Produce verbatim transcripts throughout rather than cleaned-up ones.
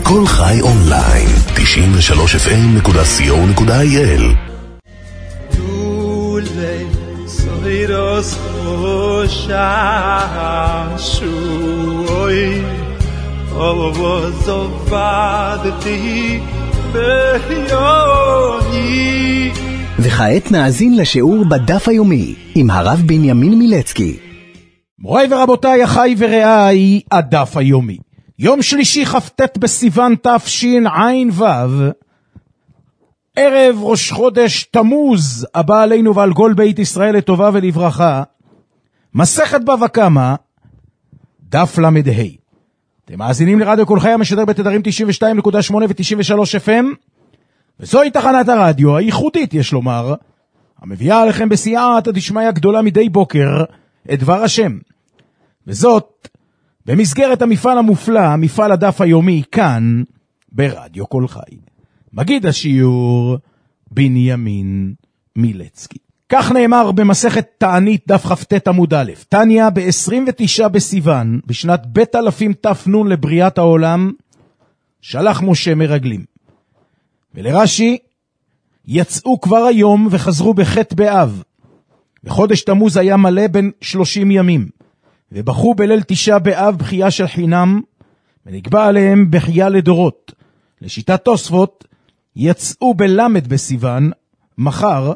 כל חי אונליין, תשעים ושלוש אף אם נקודה סי או נקודה איי אל. Dule soiros shashui ovozovadti beyoni. וכעת נאזין לשיעור בדף היומי עם הרב בנימין מילצקי. מוריי ורבותיי, אחי ורעיי, הדף היומי. יום שלישי כ"ט בסיוון תשע"ו, ערב ראש חודש תמוז, הבא עלינו ועל כל בית ישראל לטובה ולברכה. מסכת בבא קמא, דף למד ה'. אתם מאזינים לרדיו כל חי המשדר בתדרים תשעים ושתיים נקודה שמונה ו-תשעים ושלוש אף אם, וזוהי תחנת הרדיו הייחודית, יש לומר, המביאה עליכם בסייעתא דשמיא גדולה מדי בוקר את דבר השם. וזאת במסגרת המפעל המופלא, מפעל הדף היומי, כאן ברדיו כל חי. מגיד השיעור בנימין מילצקי. כך נאמר במסכת תענית דף כ"ט עמוד א', תניא ב-עשרים ותשעה בסיוון, בשנת בית אלפים תפנון לבריאת העולם, שלח משה מרגלים. ולרש"י, יצאו כבר היום וחזרו בחטא באב. וחודש תמוז היה מלא בין שלושים ימים. ובחו בליל תשעה באב בחייה של חינם, ונקבע עליהם בחייה לדורות. לשיטת תוספות, יצאו בלמד בסיוון, מחר,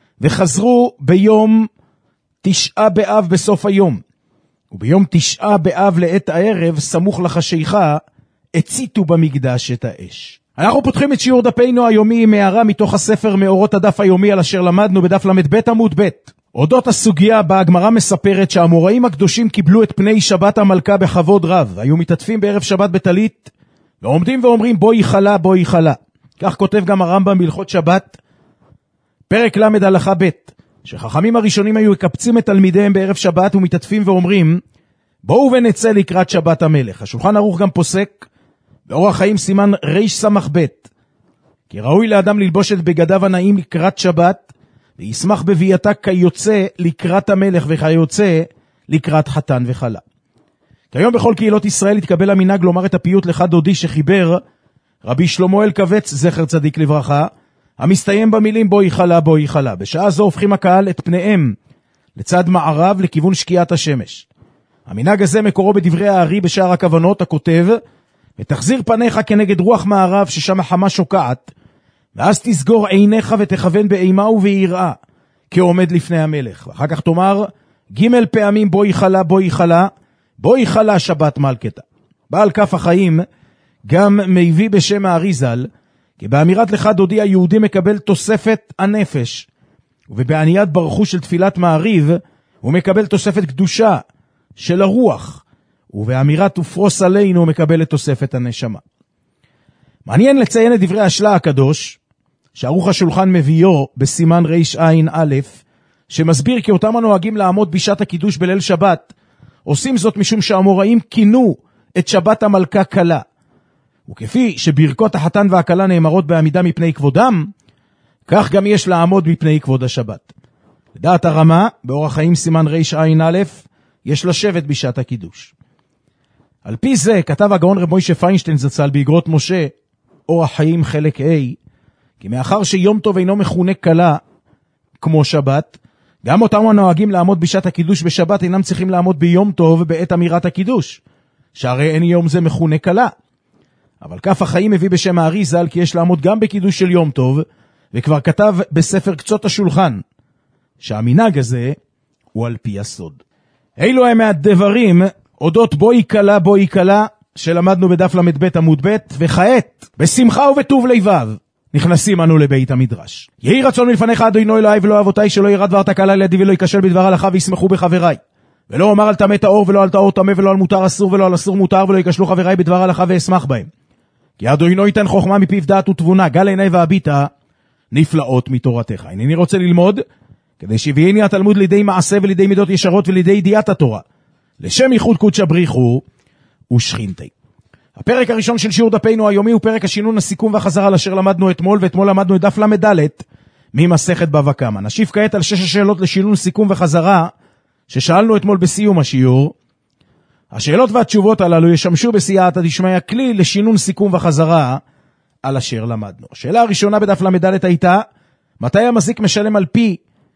וחזרו ביום תשעה באב בסוף היום. וביום תשעה באב לעת הערב, סמוך לחשיכה, הציתו במקדש את האש. אנחנו פותחים את שיעור דפנו היומי עם הערה מתוך הספר מאורות הדף היומי על אשר למדנו בדף למד ב' עמוד ב'. אודות הסוגיה בה הגמרא מספרת שהאמוראים הקדושים קיבלו את פני שבת המלכה בכבוד רב, היו מתעטפים בערב שבת בטלית, ועומדים ואומרים בואי חלה, בואי חלה. כך כותב גם הרמב"ם בהלכות שבת, פרק למד הלכה ב', שחכמים הראשונים היו מקבצים את תלמידיהם בערב שבת ומתעטפים ואומרים, בואו ונצא לקראת שבת המלך. השולחן ערוך גם פוסק, באורח חיים סימן ריש סמך ב', כי ראוי לאדם ללבוש את בגדיו הנאים לקראת שבת, וישמח בביאתה כיוצא לקראת המלך וכיוצא לקראת חתן וחלה. כיום בכל קהילות ישראל התקבל המנהג לומר את הפיוט לך דודי שחיבר רבי שלמה אלקבץ זכר צדיק לברכה, המסתיים במילים בואי חלה בואי חלה. בשעה זו הופכים הקהל את פניהם לצד מערב לכיוון שקיעת השמש. המנהג הזה מקורו בדברי הארי בשער הכוונות הכותב, ותחזיר פניך כנגד רוח מערב ששם החמה שוקעת, ואז תסגור עיניך ותכוון באימה וביראה כעומד לפני המלך. ואחר כך תאמר ג' פעמים בואי חלה בואי חלה בואי חלה שבת מלכתה. בעל כף החיים גם מביא בשם האריזל, כי באמירת לך דודי היהודי מקבל תוספת הנפש, ובבעניית ברכו של תפילת מעריב הוא מקבל תוספת קדושה של הרוח, ובאמירת ופרוס עלינו הוא מקבל את תוספת הנשמה. מעניין לציין את דברי השלה הקדוש, שערוך השולחן מביאו בסימן ריש עין א', שמסביר כי אותם הנוהגים לעמוד בשעת הקידוש בליל שבת, עושים זאת משום שהאמוראים כינו את שבת המלכה קלה. וכפי שברכות החתן והקלה נאמרות בעמידה מפני כבודם, כך גם יש לעמוד מפני כבוד השבת. לדעת הרמה, באורח חיים סימן ריש עין א', יש לשבת בשעת הקידוש. על פי זה כתב הגאון רב מוישה פיינשטיין זצ"ל באגרות משה, אורח חיים חלק A, כי מאחר שיום טוב אינו מכונה קלה כמו שבת, גם אותם הנוהגים לעמוד בשעת הקידוש בשבת אינם צריכים לעמוד ביום טוב בעת אמירת הקידוש, שהרי אין יום זה מכונה קלה. אבל כף החיים מביא בשם האריזל כי יש לעמוד גם בקידוש של יום טוב, וכבר כתב בספר קצות השולחן, שהמנהג הזה הוא על פי הסוד. אילו הם מהדברים אודות בואי קלה בואי קלה שלמדנו בדף למד ב' עמוד ב', וכעת בשמחה ובטוב לבב נכנסים אנו לבית המדרש. יהי רצון מלפניך אדוני אלוהי ולא אבותיי שלא ירד דבר תקלה לידי ולא ייכשל בדבר הלכה וישמחו בחבריי, ולא אומר על טמא טהור ולא על טהור טמא ולא על מותר אסור ולא על אסור מותר, ולא ייכשלו חבריי בדבר הלכה ואשמח בהם. כי אדוני ייתן חוכמה מפיו דעת ותבונה, גל עיני והביטה נפלאות מתורתך. הנני רוצה ללמוד כדי שיביאני התלמוד לידי מעשה ולידי מידות ישרות ולידי ידיעת התורה, לשם ייחוד קודש בריחו ושכינתי. הפרק הראשון של שיעור דפנו היומי הוא פרק השינון, הסיכום והחזרה לאשר למדנו אתמול, ואתמול למדנו את דף למד ד' ממסכת בבא קמא. נשיב כעת על שש השאלות לשינון, סיכום וחזרה ששאלנו אתמול בסיום השיעור, השאלות והתשובות הללו ישמשו בסייעתא דשמיא כלי לשינון סיכום וחזרה על אשר למדנו. השאלה הראשונה בדף למדלת הייתה, מתי המזיק משלם על פי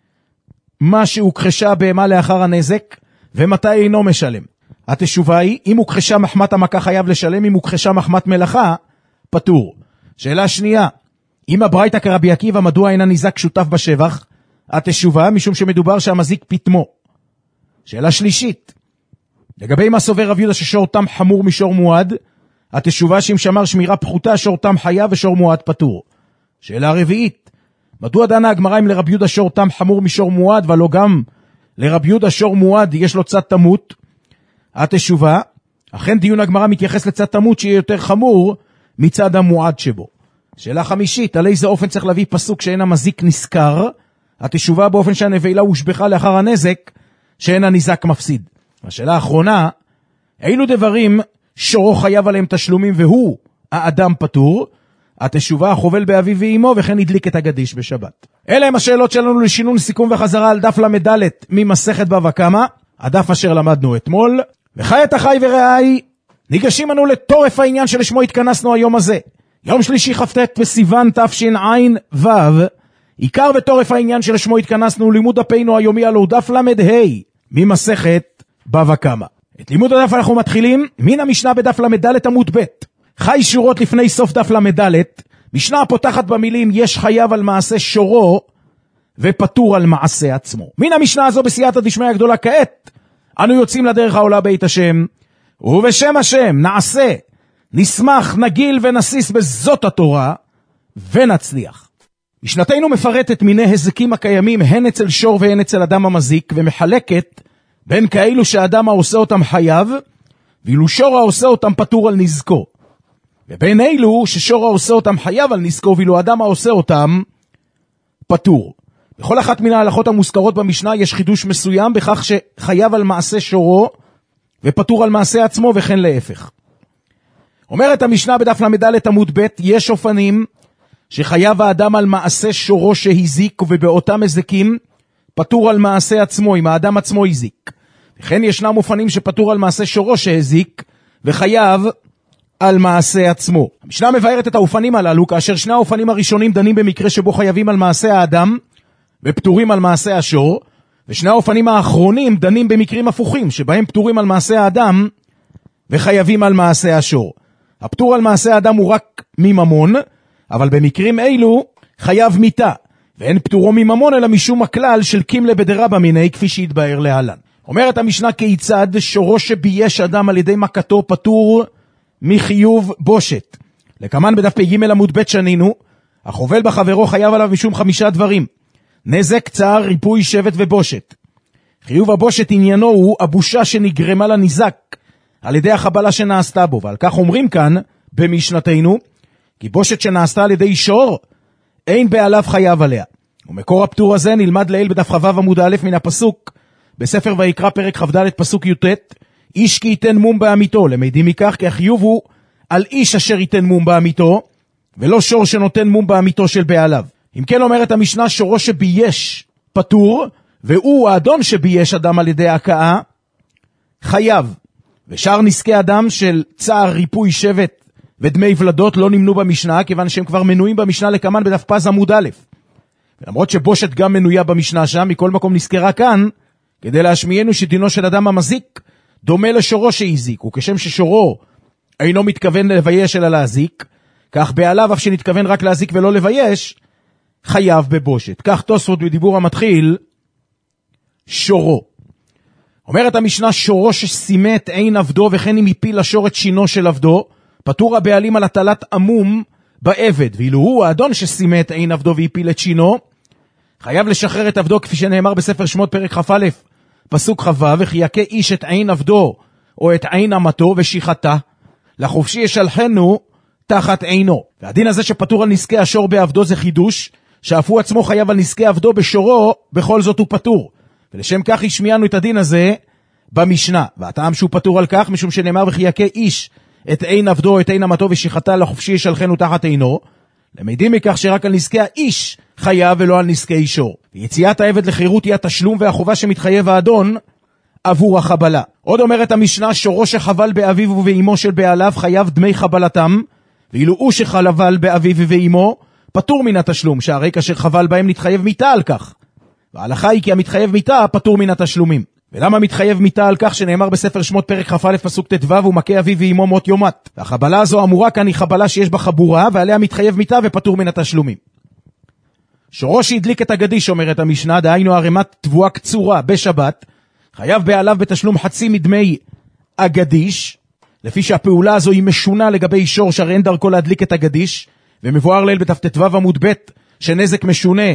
מה שהוכחשה בהמה לאחר הנזק, ומתי אינו משלם? התשובה היא, אם הוכחשה מחמת המכה חייב לשלם, אם הוכחשה מחמת מלאכה, פטור. שאלה שנייה, אם הברייתא כרבי עקיבא, מדוע אינה ניזק שותף בשבח? התשובה, משום שמדובר שהמזיק פתמו. שאלה שלישית, לגבי מה סובר רב יהודה ששור תם חמור משור מועד, התשובה שאם שמר שמירה פחותה, שור תם חייב ושור מועד פטור. שאלה רביעית, מדוע דנה הגמרא אם לרב יהודה שור תם חמור משור מועד, ולא גם לרב יהודה שור מועד יש לו צד תמות? התשובה, אכן דיון הגמרא מתייחס לצד תמות שיהיה יותר חמור מצד המועד שבו. שאלה חמישית, על איזה אופן צריך להביא פסוק שאין המזיק נזכר? התשובה, באופן שהנבלה הושבחה לאחר הנזק, שאין הניזק מפסיד. השאלה האחרונה, אילו דברים שורו חייב עליהם תשלומים והוא האדם פטור? התשובה, החובל באביו ואימו וכן הדליק את הגדיש בשבת. אלה הם השאלות שלנו לשינון סיכום וחזרה על דף למדלת ממסכת בבא קמא, הדף אשר למדנו אתמול. וחיית החי ורעי, ניגשים אנו לתורף העניין שלשמו התכנסנו היום הזה. יום שלישי כ"ט בסיוון תשע"ו, עיקר ותורף העניין שלשמו התכנסנו לימוד דפנו היומי הלוא דף למ"ה ממסכת בבא קמא. את לימוד הדף אנחנו מתחילים מן המשנה בדף למדלת עמוד ב'. חי שורות לפני סוף דף למדלת, משנה הפותחת במילים יש חייב על מעשה שורו ופטור על מעשה עצמו. מן המשנה הזו בסייעתא דשמיא הגדולה כעת אנו יוצאים לדרך העולה בית השם, ובשם השם נעשה, נשמח, נגיל ונסיס בזאת התורה ונצליח. משנתנו מפרטת מיני הזקים הקיימים הן אצל שור והן אצל אדם המזיק, ומחלקת בין כאלו שאדם העושה אותם חייב, ואילו שור העושה אותם פטור על נזקו. ובין אלו ששור העושה אותם חייב על נזקו, ואילו אדם העושה אותם פטור. בכל אחת מן ההלכות המוזכרות במשנה יש חידוש מסוים בכך שחייב על מעשה שורו ופטור על מעשה עצמו וכן להפך. אומרת המשנה בדף למדלת עמוד ב', יש אופנים שחייב האדם על מעשה שורו שהזיק, ובאותם הזיקים פטור על מעשה עצמו אם האדם עצמו הזיק. וכן ישנם אופנים שפטור על מעשה שורו שהזיק וחייב על מעשה עצמו. המשנה מבארת את האופנים הללו, כאשר שני האופנים הראשונים דנים במקרה שבו חייבים על מעשה האדם ופטורים על מעשה השור, ושני האופנים האחרונים דנים במקרים הפוכים שבהם פטורים על מעשה האדם וחייבים על מעשה השור. הפטור על מעשה האדם הוא רק מממון, אבל במקרים אלו חייב מיתה, ואין פטורו מממון אלא משום הכלל של קימלה בדרבא מיני, כפי שהתבאר להלן. אומרת המשנה, כיצד שורו שבייש אדם על ידי מכתו פטור מחיוב בושת. לכמן בדף פ"ג עמוד ב' שנינו, החובל בחברו חייב עליו משום חמישה דברים: נזק, צער, ריפוי, שבט ובושת. חיוב הבושת עניינו הוא הבושה שנגרמה לניזק על ידי החבלה שנעשתה בו, ועל כך אומרים כאן במשנתנו, כי בושת שנעשתה על ידי שור אין בעליו חייב עליה. ומקור הפטור הזה נלמד לעיל בדף ח"ו עמוד א' מן הפסוק בספר ויקרא פרק כ"ד פסוק י"ט, איש כי ייתן מום בעמיתו, למדים מכך כי החיוב הוא על איש אשר ייתן מום בעמיתו, ולא שור שנותן מום בעמיתו של בעליו. אם כן אומרת המשנה, שורו שבייש פטור, והוא האדון שבייש אדם על ידי ההכאה חייב. ושאר נזקי אדם של צער, ריפוי, שבט ודמי ולדות לא נמנו במשנה, כיוון שהם כבר מנויים במשנה לכמן בדף פז עמוד א'. ולמרות שבושת גם מנויה במשנה שם, מכל מקום נזכרה כאן, כדי להשמיענו שדינו של אדם המזיק דומה לשורו שהזיק, וכשם ששורו אינו מתכוון לבייש אלא להזיק, כך בעליו אף שנתכוון רק להזיק ולא לבייש, חייב בבושת. כך תוספות בדיבור המתחיל, שורו. אומרת המשנה, שורו שסימת אין עבדו, וכן אם יפיל לשור את שינו של עבדו, פטור הבעלים על הטלת עמום בעבד, ואילו הוא האדון שסימת אין עבדו ויפיל את שינו, חייב לשחרר את עבדו, כפי שנאמר בספר שמות פרק כ"א פסוק כ"ו, וכי יכה איש את עין עבדו או את עין אמתו ושיחתה, לחופשי ישלחנו תחת עינו. והדין הזה שפטור על נזקי השור בעבדו זה חידוש, שאף הוא עצמו חייב על נזקי עבדו בשורו, בכל זאת הוא פטור. ולשם כך השמיענו את הדין הזה במשנה. והטעם שהוא פטור על כך, משום שנאמר וכי יכה איש את עין עבדו או את עין אמתו ושיחתה, לחופשי ישלחנו תחת עינו, למדים מכך שרק על נזקי האיש חייב ולא על נזקי שור. ויציאת העבד לחירות היא התשלום והחובה שמתחייב האדון עבור החבלה. עוד אומרת המשנה, שורו שחבל באביו ובאמו של בעליו חייב דמי חבלתם, ואילו הוא שחבל באביו ובאמו פטור מן התשלום, שהרי כאשר חבל בהם נתחייב מיתה על כך. וההלכה היא כי המתחייב מיתה פטור מן התשלומים. ולמה מתחייב מיתה על כך? שנאמר בספר שמות פרק כ"א פסוק ט"ו, ומכה אביו ואמו מות יומת. והחבלה הזו אמורה כאן היא חבלה שיש בה חבורה, ועליה מתחייב מיתה ופטור מן התשלומים. שורו שהדליק את הגדיש, אומרת המשנה, דהיינו ערימת תבואה קצורה בשבת, חייב בעליו בתשלום חצי מדמי הגדיש, לפי שהפעולה הזו היא משונה לגבי שור שהרי אין דרכו להדליק את הגדיש, ומבואר ליל בתפט"ו עמוד ב' שנזק משונה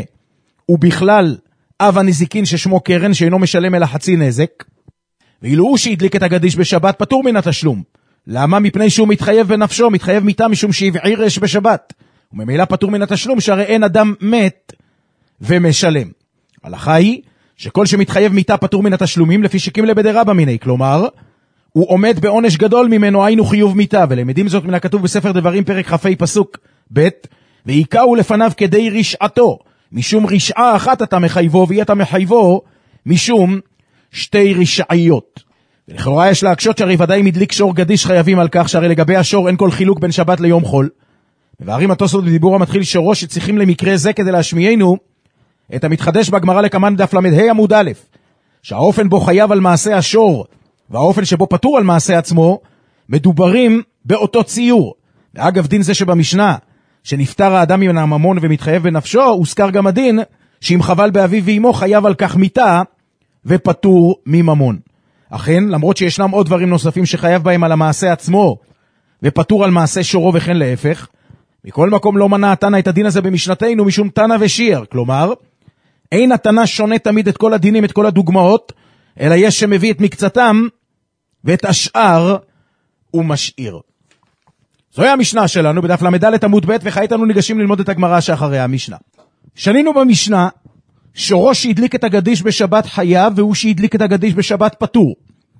ובכלל אב הנזיקין ששמו קרן שאינו משלם אלא חצי נזק, ואילו הוא שהדליק את הגדיש בשבת פטור מן התשלום. למה? מפני שהוא מתחייב בנפשו, מתחייב מיתה משום שהבעיר אש בשבת, וממילא פטור מן התשלום שהרי אין אדם מת ומשלם. ההלכה היא שכל שמתחייב מיתה פטור מן התשלומים לפי שקים לבדרבא מיני, כלומר הוא עומד בעונש גדול ממנו, היינו חיוב מיתה, ולמדים זאת מן הכתוב בספר דברים פרק כ"ה פסוק ב', ויקעו לפניו כדי רשעתו, משום רשעה אחת אתה מחייבו, ואי אתה מחייבו משום שתי רשעיות. ולכאורה יש להקשות שהרי ודאי מדליק שור גדיש חייבים על כך, שהרי לגבי השור אין כל חילוק בין שבת ליום חול. מבארים התוספות בדיבור המתחיל שורו שצריכים למקרה זה כדי להשמיענו את המתחדש בגמרא לקמן דף למד עמוד א', שהאופן בו חייב על מעשה השור והאופן שבו פטור על מעשה עצמו מדוברים באותו ציור. ואגב דין זה שבמשנה שנפטר האדם מן הממון ומתחייב בנפשו, הוזכר גם הדין שאם חבל באביו ואמו חייב על כך מיתה ופטור מממון. אכן, למרות שישנם עוד דברים נוספים שחייב בהם על המעשה עצמו ופטור על מעשה שורו וכן להפך, מכל מקום לא מנע התנא את הדין הזה במשנתנו משום תנא ושיר, כלומר אין התנא שונה תמיד את כל הדינים, את כל הדוגמאות, אלא יש שמביא את מקצתם ואת השאר הוא משאיר. זוהי המשנה שלנו בדף למד עמוד ב', וכעת אנו ניגשים ללמוד את הגמרא שאחריה המשנה. שנינו במשנה, שורו שהדליק את הגדיש בשבת חייב, והוא שהדליק את הגדיש בשבת פטור.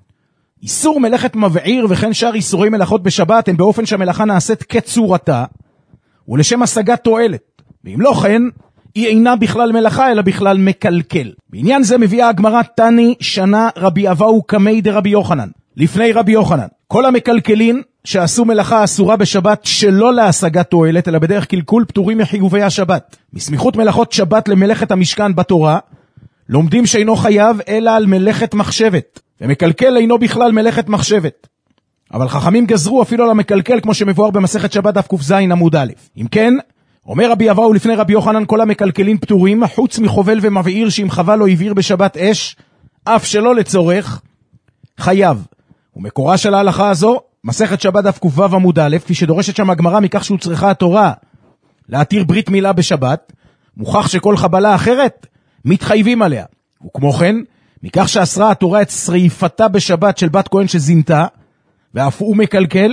איסור מלאכת מבעיר וכן שאר איסורי מלאכות בשבת הם באופן שהמלאכה נעשית כצורתה, ולשם השגת תועלת. ואם לא כן, היא אינה בכלל מלאכה אלא בכלל מקלקל. בעניין זה מביאה הגמרא תני שנה רבי אבאו קמי דרבי יוחנן. לפני רבי יוחנן, כל המקלקלין שעשו מלאכה אסורה בשבת שלא להשגת תועלת, אלא בדרך קלקול, פטורים מחיובי השבת. מסמיכות מלאכות שבת למלאכת המשכן בתורה, לומדים שאינו חייב אלא על מלאכת מחשבת, ומקלקל אינו בכלל מלאכת מחשבת. אבל חכמים גזרו אפילו על המקלקל, כמו שמבואר במסכת שבת דף ק"ז עמוד א'. אם כן, אומר רבי אבאו לפני רבי יוחנן, כל המקלקלין פטורים, חוץ מחובל ומבעיר שאם חבל או הבעיר בשבת אש, אף שלא לצורך, חייב. ומקורה של ההלכה הזו, מסכת שבת דף ק"ו עמוד א', כפי שדורשת שם הגמרא מכך שהוא צריכה התורה להתיר ברית מילה בשבת, מוכח שכל חבלה אחרת מתחייבים עליה. וכמו כן, מכך שאסרה התורה את שריפתה בשבת של בת כהן שזינתה, ואף הוא מקלקל,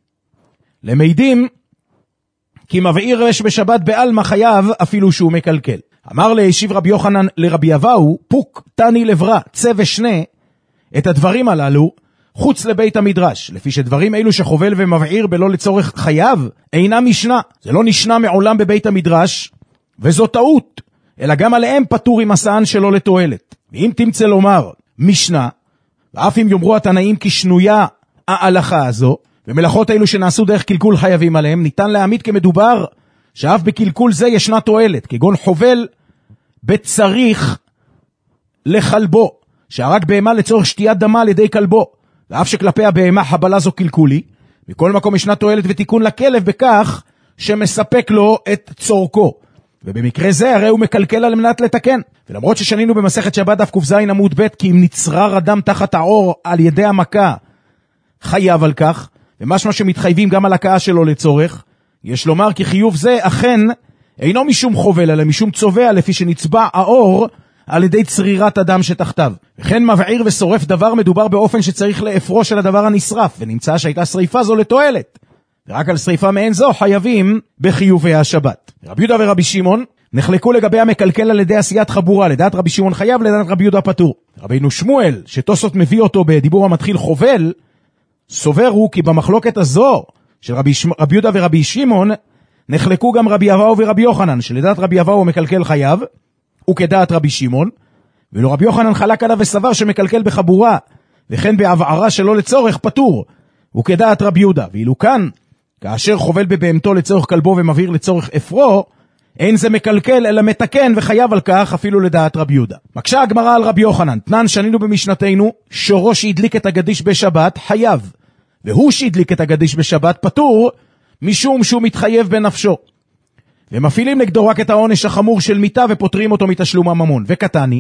למעידים כי מבעיר אש בשבת בעלמא חייב אפילו שהוא מקלקל. אמר להשיב רבי יוחנן לרבי אבאו, פוק תני לברא צא ושנה, את הדברים הללו חוץ לבית המדרש, לפי שדברים אלו שחובל ומבעיר בלא לצורך חייב, אינה משנה. זה לא נשנה מעולם בבית המדרש, וזו טעות, אלא גם עליהם פטור עם הסען שלא לתועלת. ואם תמצא לומר משנה, ואף אם יאמרו התנאים כי שנויה ההלכה הזו, ומלאכות אלו שנעשו דרך קלקול חייבים עליהם, ניתן להעמיד כמדובר שאף בקלקול זה ישנה תועלת, כגון חובל בצריך לחלבו, שהרג בהמה לצורך שתיית דמה על ידי כלבו, ואף שכלפי הבהמה חבלה זו קלקולי, מכל מקום ישנה תועלת ותיקון לכלב בכך שמספק לו את צורכו. ובמקרה זה הרי הוא מקלקל על מנת לתקן. ולמרות ששנינו במסכת שבת דף ק"ז עמוד ב', כי אם נצרר אדם תחת העור על ידי המכה, חייב על כך, ומשמע שמתחייבים גם על הקאה שלו לצורך, יש לומר כי חיוב זה אכן אינו משום חובל, אלא משום צובע, לפי שנצבע העור על ידי צרירת אדם שתחתיו. וכן מבעיר ושורף דבר מדובר באופן שצריך לאפרו של הדבר הנשרף, ונמצא שהייתה שריפה זו לתועלת. ורק על שריפה מעין זו חייבים בחיובי השבת. רבי יהודה ורבי שמעון נחלקו לגבי המקלקל על ידי עשיית חבורה, לדעת רבי שמעון חייב, לדעת רבי יהודה פטור. רבינו שמואל, שתוספות מביא אותו בדיבור המתחיל חובל, סובר הוא כי במחלוקת הזו של רבי, רבי יהודה ורבי שמעון נחלקו גם רבי אבאו ורבי יוחנן, שלדעת רבי אבאו מקלקל חייב, וכדעת רבי שמעון, ולא רבי יוחנן חלק עליו וסבר שמקלקל בחבורה, וכן בהבערה שלא לצורך פטור, וכדעת רבי יהודה. ואילו כאן, כאשר חובל בבהמתו לצורך כלבו ומבהיר לצורך אפרו, אין זה מקלקל אלא מתקן וחייב על כך אפילו לדעת רבי יהודה. מקשה הגמרא על רבי יוחנן, תנן שנינו במשנתנו, שורו שהדליק את הגדיש בשבת חייב, והוא שהדליק את הגדיש בשבת פטור, משום שהוא מתחייב בנפשו. ומפעילים נגדו רק את העונש החמור של מיתה ופותרים אותו מתשלום הממון. וקטני,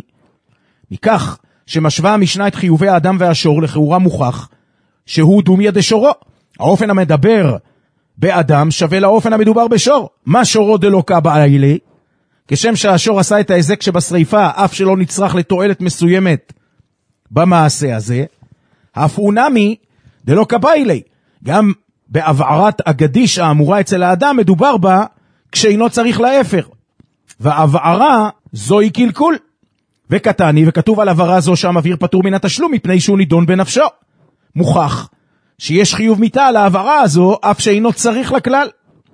מכך שמשווה המשנה את חיובי האדם והשור לכאורה מוכח, שהוא דומיה דשורו. האופן המדבר באדם שווה לאופן המדובר בשור. מה שורו דלא קבעילי? כשם שהשור עשה את ההזק שבשריפה, אף שלא נצרך לתועלת מסוימת במעשה הזה, אף הוא נמי דלא קבעילי. גם בהבערת הגדיש האמורה אצל האדם מדובר בה כשאינו צריך לאפר. וההבערה זוהי קלקול. וקטני, וכתוב על הבערה זו שהמבהיר פטור מן התשלום מפני שהוא נידון בנפשו. מוכח שיש חיוב מיתה על ההבערה הזו, אף שאינו צריך לכלל.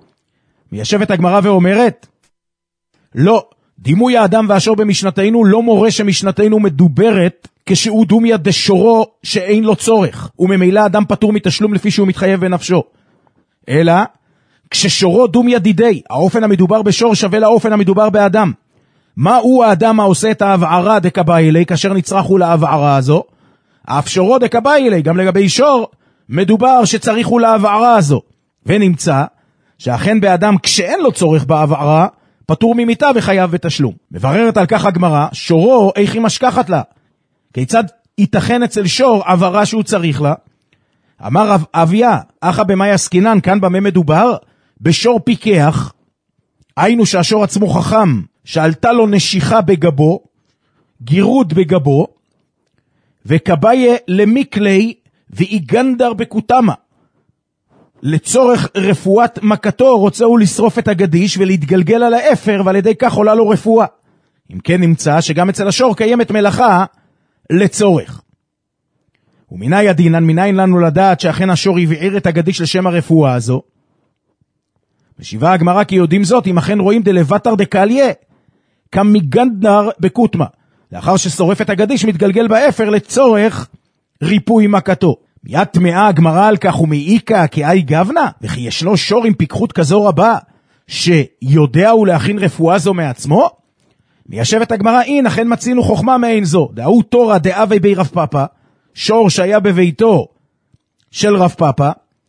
מיישבת הגמרא ואומרת, לא, דימוי האדם והשור במשנתנו לא מורה שמשנתנו מדוברת כשהוא דומיה דשורו שאין לו צורך, וממילא אדם פטור מתשלום לפי שהוא מתחייב בנפשו. אלא, כששורו דומיה דידי, האופן המדובר בשור שווה לאופן המדובר באדם. מה הוא האדם העושה את ההבערה דקבעילי, כאשר נצרך הוא להבערה הזו? אף שורו דקבעילי, גם לגבי שור, מדובר שצריך הוא להבערה הזו. ונמצא שאכן באדם כשאין לו צורך בהבערה, פטור ממיתה וחייב בתשלום. מבררת על כך הגמרא, שורו איך היא משכחת לה. כיצד ייתכן אצל שור הבערה שהוא צריך לה? אמר אביה, אחא במאי עסקינן, כאן במה מדובר? בשור פיקח, היינו שהשור עצמו חכם, שעלתה לו נשיכה בגבו, גירוד בגבו, וקביה למיקלי ואיגנדר בקוטמה. לצורך רפואת מכתו רוצה הוא לשרוף את הגדיש ולהתגלגל על האפר, ועל ידי כך עולה לו רפואה. אם כן נמצא שגם אצל השור קיימת מלאכה לצורך. ומנאי הדינן, מנין לנו לדעת שאכן השור הבעיר את הגדיש לשם הרפואה הזו? משיבה הגמרא כי יודעים זאת, אם אכן רואים דלבטר דקליה, כמיגנדר בקוטמה. לאחר ששורף את הגדיש מתגלגל באפר לצורך ריפוי מכתו. מיד תמאה הגמרא על כך ומעיקה כאי גבנה, וכי ישנו שור עם פיקחות כזו רבה, שיודע הוא להכין רפואה זו מעצמו? מיישבת הגמרא, אין, אכן מצינו חוכמה מעין זו. דאו תורה דאבי בי רב פאפה, שור שהיה בביתו של רב פאפה,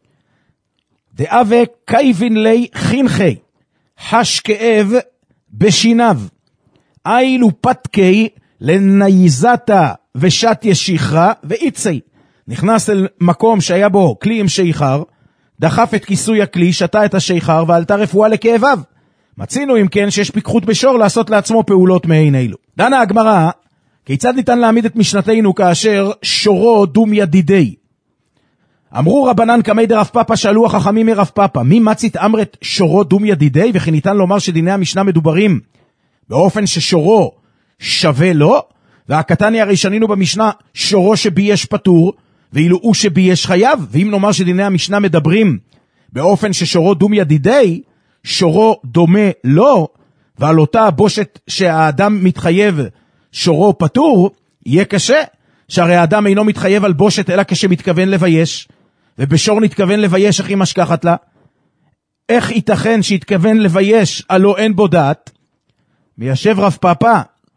דאבי קייבין לי חינכי, חש כאב בשיניו, אילו פתקי לנייזתה ושת ישיחרה ואיצי. נכנס אל מקום שהיה בו כלי עם שיחר, דחף את כיסוי הכלי, שתה את השיחר ועלתה רפואה לכאביו. מצינו אם כן שיש פיקחות בשור לעשות לעצמו פעולות מעין אלו. דנה הגמרא, כיצד ניתן להעמיד את משנתנו כאשר שורו דומיה דידי? אמרו רבנן קמי דרב פאפה, שאלו החכמים מרב פאפה, מי מצית אמרת שורו דומיה דידי? וכי ניתן לומר שדיני המשנה מדוברים באופן ששורו שווה לו? והקטני הרי שנינו במשנה שורו שבייש פטור, ואילו הוא שבייש חייב. ואם נאמר שדיני המשנה מדברים באופן ששורו דומיה דידי, שורו דומה לו, ועל אותה בושת שהאדם מתחייב שורו פטור, יהיה קשה, שהרי האדם אינו מתחייב על בושת אלא כשמתכוון לבייש, ובשור נתכוון לבייש איך היא משכחת לה. איך ייתכן שהתכוון לבייש עלו אין בו דעת? מיישב רב פאפה,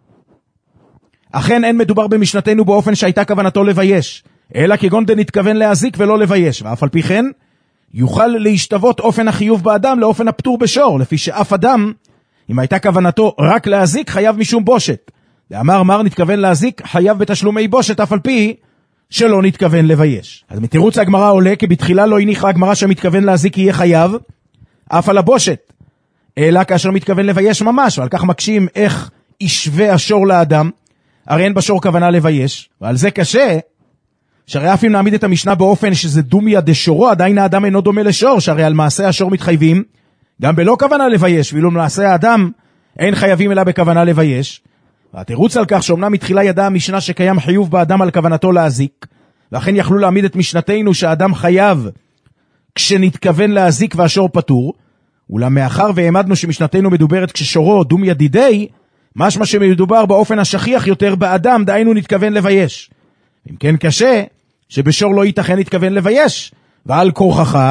אכן אין מדובר במשנתנו באופן שהייתה כוונתו לבייש, אלא כגון דנתכוון להזיק ולא לבייש, ואף על פי כן יוכל להשתוות אופן החיוב באדם לאופן הפטור בשור, לפי שאף אדם, אם הייתה כוונתו רק להזיק, חייב משום בושת. ואמר מר נתכוון להזיק, חייב בתשלומי בושת, אף על פי שלא נתכוון לבייש. אז מתירוץ הגמרא עולה, כי בתחילה לא הניחה הגמרא שמתכוון להזיק יהיה חייב, אף על הבושת, אלא כאשר מתכוון לבייש ממש, ועל כך מקשים איך ישווה השור לאדם, הרי אין בשור כוונה לבייש, ועל זה קשה, שהרי אף אם נעמיד את המשנה באופן שזה דומיה דשורו, עדיין האדם אינו דומה לשור, שהרי על מעשה השור מתחייבים, גם בלא כוונה לבייש, ואילו מעשה האדם אין חייבים אלא בכוונה לבייש. והתירוץ על כך שאומנם מתחילה ידע המשנה שקיים חיוב באדם על כוונתו להזיק, ואכן יכלו להעמיד את משנתנו שהאדם חייב כשנתכוון להזיק והשור פטור, אולם מאחר והעמדנו שמשנתנו מדוברת כששורו דומיה דידי, משמע שמדובר באופן השכיח יותר באדם, דהיינו נתכוון לבייש. אם כן קשה, שבשור לא ייתכן נתכוון לבייש, ועל כורכך,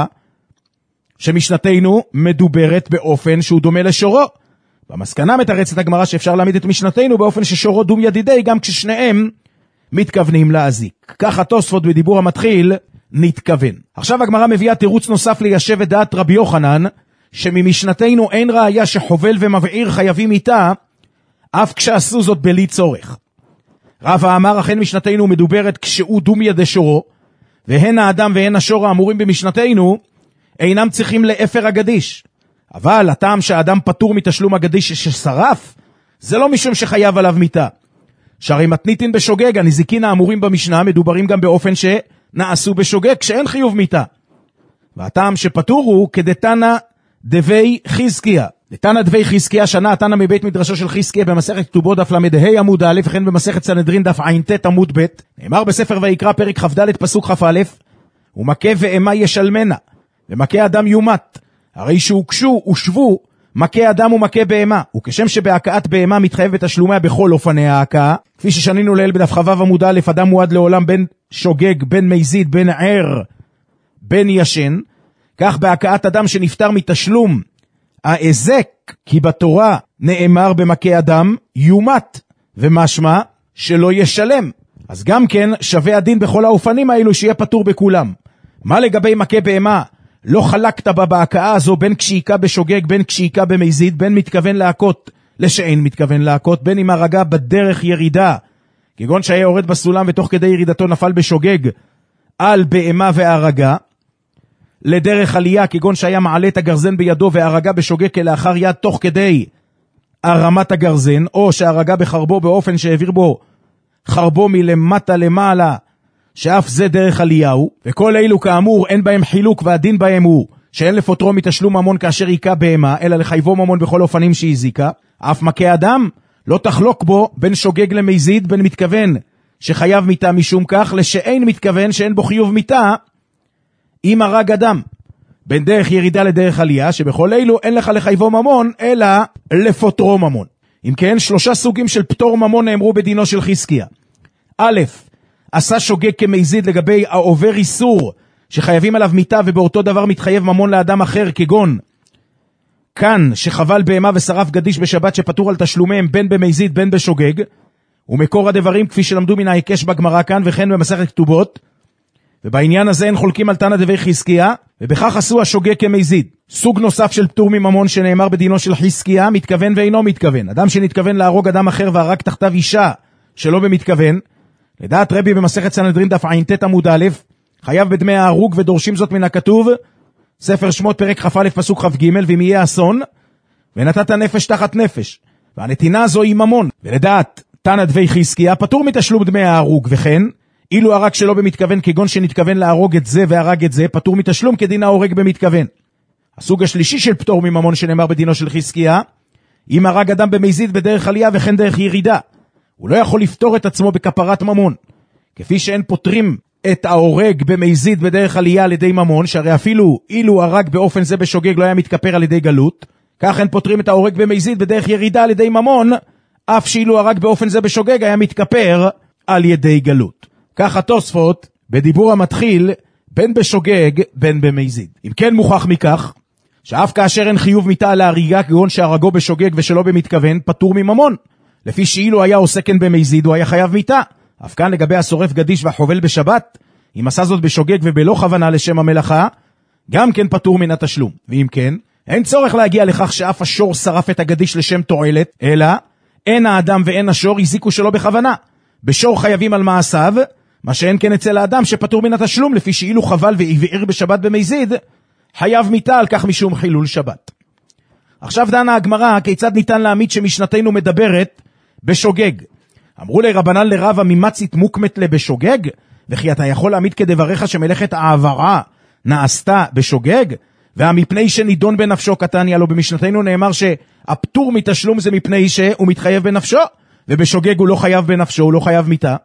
שמשנתנו מדוברת באופן שהוא דומה לשורו. במסקנה מתרצת הגמרא שאפשר להעמיד את משנתנו באופן ששורו דום ידידי, גם כששניהם מתכוונים להזיק. כך התוספות בדיבור המתחיל נתכוון. עכשיו הגמרא מביאה תירוץ נוסף ליישב את דעת רבי יוחנן, שממשנתנו אין ראיה שחובל ומבעיר חייבים איתה, אף כשעשו זאת בלי צורך. רבא אמר, אכן משנתנו מדוברת כשהוא דום ידי שורו, והן האדם והן השור האמורים במשנתנו, אינם צריכים לאפר הגדיש. אבל הטעם שהאדם פטור מתשלום הגדיש ששרף, זה לא משום שחייב עליו מיתה. שהרי מתניתין בשוגג, הנזיקין האמורים במשנה מדוברים גם באופן שנעשו בשוגג, כשאין חיוב מיתה. והטעם שפטור הוא כדתנא דבי חזקיה. דתנא דבי חזקיה, שנה התנא מבית מדרשו של חזקיה במסכת כתובות דף למדה עמוד א', וכן במסכת סנהדרין דף ע"ט עמוד ב', נאמר בספר ויקרא פרק כ"ד פסוק כ"א, ומכה ואימה ישלמנה, ומכה אדם יומת, הרי שהוקשו ושבו, מכה אדם ומכה בהמה, וכשם שבהכאת בהמה מתחייב בתשלומיה בכל אופני ההכאה, כפי ששנינו לעיל בדף חב"ב עמוד א', אדם מועד לעולם בין שוגג, בין מזיד, בין ער, בין ישן, כך בהכאת אדם שנפטר מתשלום ההזק, כי בתורה נאמר במכה אדם יומת, ומשמע שלא ישלם. אז גם כן שווה הדין בכל האופנים האלו שיהיה פטור בכולם. מה לגבי מכה בהמה? לא חלקת בה בהכאה הזו בין כשעיקה בשוגג, בין כשעיקה במזיד, בין מתכוון להכות לשאין מתכוון להכות, בין אם הרגה בדרך ירידה, כגון שהיה יורד בסולם ותוך כדי ירידתו נפל בשוגג על בהמה והרגה, לדרך עלייה, כגון שהיה מעלה את הגרזן בידו והרגה בשוגג כלאחר יד תוך כדי הרמת הגרזן, או שהרגה בחרבו באופן שהעביר בו חרבו מלמטה למעלה, שאף זה דרך עליהו, וכל אלו כאמור אין בהם חילוק, והדין בהם הוא שאין לפוטרו מתשלום ממון כאשר עיקה בהמה, אלא לחייבו ממון בכל אופנים שהזיקה. אף מכה אדם לא תחלוק בו בין שוגג למזיד, בין מתכוון שחייב מיתה משום כך, לשאין מתכוון שאין בו חיוב מיתה, אם הרג אדם, בין דרך ירידה לדרך עלייה, שבכל אלו אין לך לחייבו ממון, אלא לפוטרו ממון. אם כן, שלושה סוגים של פטור ממון נאמרו בדינו של חזקיה. א', עשה שוגג כמזיד לגבי העובר איסור, שחייבים עליו מיתה, ובאותו דבר מתחייב ממון לאדם אחר, כגון כאן שחבל בהמה ושרף גדיש בשבת שפטור על תשלומיהם בין במזיד בין בשוגג, ומקור הדברים כפי שלמדו מן ההיקש בגמרא כאן וכן במסכת כתובות, ובעניין הזה אין חולקים על תנא דבי חזקיה, ובכך עשו השוגג כמזיד. סוג נוסף של פטור מממון שנאמר בדינו של חזקיה, מתכוון ואינו מתכוון. אדם שנתכוון להרוג אדם אחר והרג תחתיו אישה שלא במתכוון, לדעת רבי במסכת סנהדרין דף ע"ט עמוד א', חייב בדמי ההרוג, ודורשים זאת מן הכתוב ספר שמות פרק כ"א פסוק כ"ג, ואם יהיה אסון ונתת נפש תחת נפש, והנתינה הזו היא ממון. ולדעת תנא דבי חזקיה פטור מתשלום דמי ההרוג, וכן אילו הרג שלא במתכוון, כגון שנתכוון להרוג את זה והרג את זה, פטור מתשלום כדין ההורג במתכוון. הסוג השלישי של פטור מממון שנאמר בדינו של חזקיה, אם הרג אדם במזיד בדרך עלייה וכן דרך ירידה, הוא לא יכול לפתור את עצמו בכפרת ממון, כפי שאין פותרים את ההורג במזיד בדרך עלייה על ידי ממון, שהרי אפילו אילו הרג באופן זה בשוגג לא היה מתכפר על ידי גלות, כך אין פותרים את ההורג במזיד בדרך ירידה על ידי ממון, אף שאילו הרג באופן זה בשוגג היה מתכפר על ידי גלות. כך התוספות בדיבור המתחיל בין בשוגג בין במזיד. אם כן מוכח מכך שאף כאשר אין חיוב מיתה על ההריגה, כגון שהרגו בשוגג ושלא במתכוון, פטור מממון, לפי שאילו היה עוסקן במזיד הוא היה חייב מיתה. אף כאן לגבי השורף גדיש והחובל בשבת, אם עשה זאת בשוגג ובלא כוונה לשם המלאכה, גם כן פטור מן התשלום. ואם כן, אין צורך להגיע לכך שאף השור שרף את הגדיש לשם תועלת, אלא אין האדם ואין השור הזיקו שלא בכוונה. בשור חייבים על מעשיו, מה שאין כן אצל האדם שפטור מן התשלום, לפי שאילו חבל והבעיר בשבת במזיד, חייב מיתה על כך משום חילול שבת. עכשיו דנה הגמרא כיצד ניתן להעמיד שמשנתנו מדברת בשוגג. אמרו לי רבנן לרבא, ממצית מוקמת לבשוגג, וכי אתה יכול להעמיד כדבריך שמלאכת העברה נעשתה בשוגג, והמפני שנידון בנפשו קטניה, לו במשנתנו נאמר שהפטור מתשלום זה מפני שהוא מתחייב בנפשו, ובשוגג הוא לא חייב בנפשו, הוא לא חייב מיתה.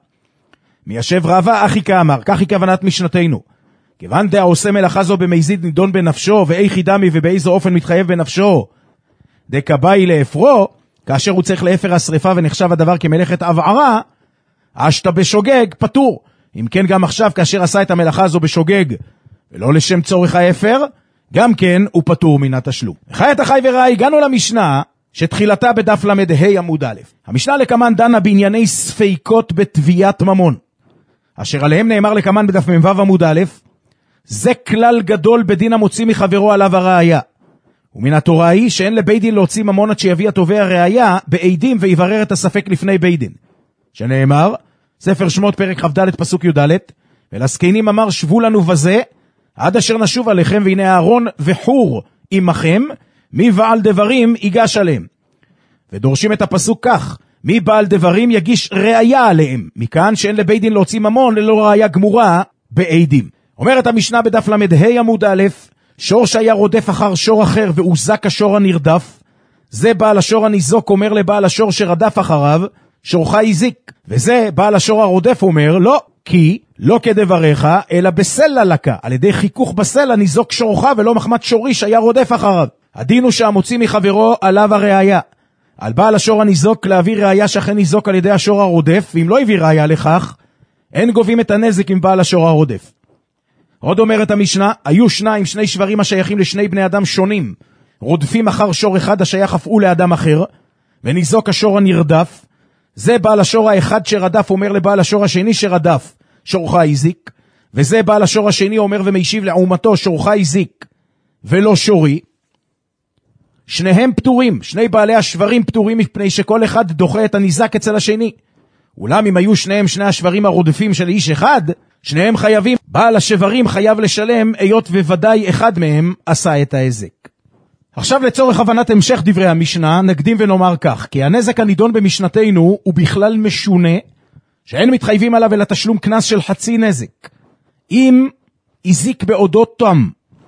מיישב רבא אחי כאמר, כך היא כוונת משנתנו. כיוון דה העושה מלאכה זו במזיד נידון בנפשו, ואי חידמי ובאיזו אופן מתחייב בנפשו, דקבאי לאפרו, כאשר הוא צריך לאפר השריפה ונחשב הדבר כמלאכת הבערה, אשתה בשוגג פטור. אם כן גם עכשיו כאשר עשה את המלאכה הזו בשוגג ולא לשם צורך האפר, גם כן הוא פטור מן התשלום. חיית החי ורעי, הגענו למשנה שתחילתה בדף למד ה' עמוד א'. המשנה לקמן דנה בענייני ספיקות בתביעת ממון, אשר עליהם נאמר לקמן בדף מ"ו עמוד א', זה כלל גדול בדין המוציא מחברו עליו הראיה. ומן התורה היא שאין לבית דין להוציא ממון עד שיביא התובע ראיה בעדים ויברר את הספק לפני בית דין. שנאמר, ספר שמות פרק כ"ד פסוק י"ד, ולזקנים אמר שבו לנו בזה עד אשר נשוב עליכם, והנה אהרון וחור עמכם, מי בעל דברים ייגש עליהם. ודורשים את הפסוק כך, מי בעל דברים יגיש ראיה עליהם, מכאן שאין לבית דין להוציא ממון ללא ראיה גמורה בעדים. אומרת המשנה בדף למד ה' עמוד א', שור שהיה רודף אחר שור אחר והוזק השור הנרדף, זה בעל השור הניזוק אומר לבעל השור שרדף אחריו, שורך הזיק. וזה בעל השור הרודף אומר, לא, כי לא כדבריך, אלא בסלע לקה, על ידי חיכוך בסלע ניזוק שורך ולא מחמת שורי שהיה רודף אחריו. הדין הוא שהמוציא מחברו עליו הראיה. על בעל השור הניזוק להביא ראיה שאכן ניזוק על ידי השור הרודף, ואם לא הביא ראיה לכך, אין גובים את הנזק עם בעל השור הרודף. עוד אומרת המשנה, היו שניים, שני שברים השייכים לשני בני אדם שונים, רודפים אחר שור אחד השייך אף הוא לאדם אחר, וניזוק השור הנרדף. זה בעל השור האחד שרדף אומר לבעל השור השני שרדף, שורך הזיק, וזה בעל השור השני אומר ומשיב לעומתו, שורך הזיק ולא שורי. שניהם פטורים, שני בעלי השברים פטורים מפני שכל אחד דוחה את הניזק אצל השני. אולם אם היו שניהם שני השברים הרודפים של איש אחד, שניהם חייבים, בעל השברים חייב לשלם, היות וודאי אחד מהם עשה את ההזק. עכשיו לצורך הבנת המשך דברי המשנה, נקדים ונאמר כך, כי הנזק הנידון במשנתנו הוא בכלל משונה, שאין מתחייבים עליו אלא תשלום קנס של חצי נזק, אם הזיק בעודו תם,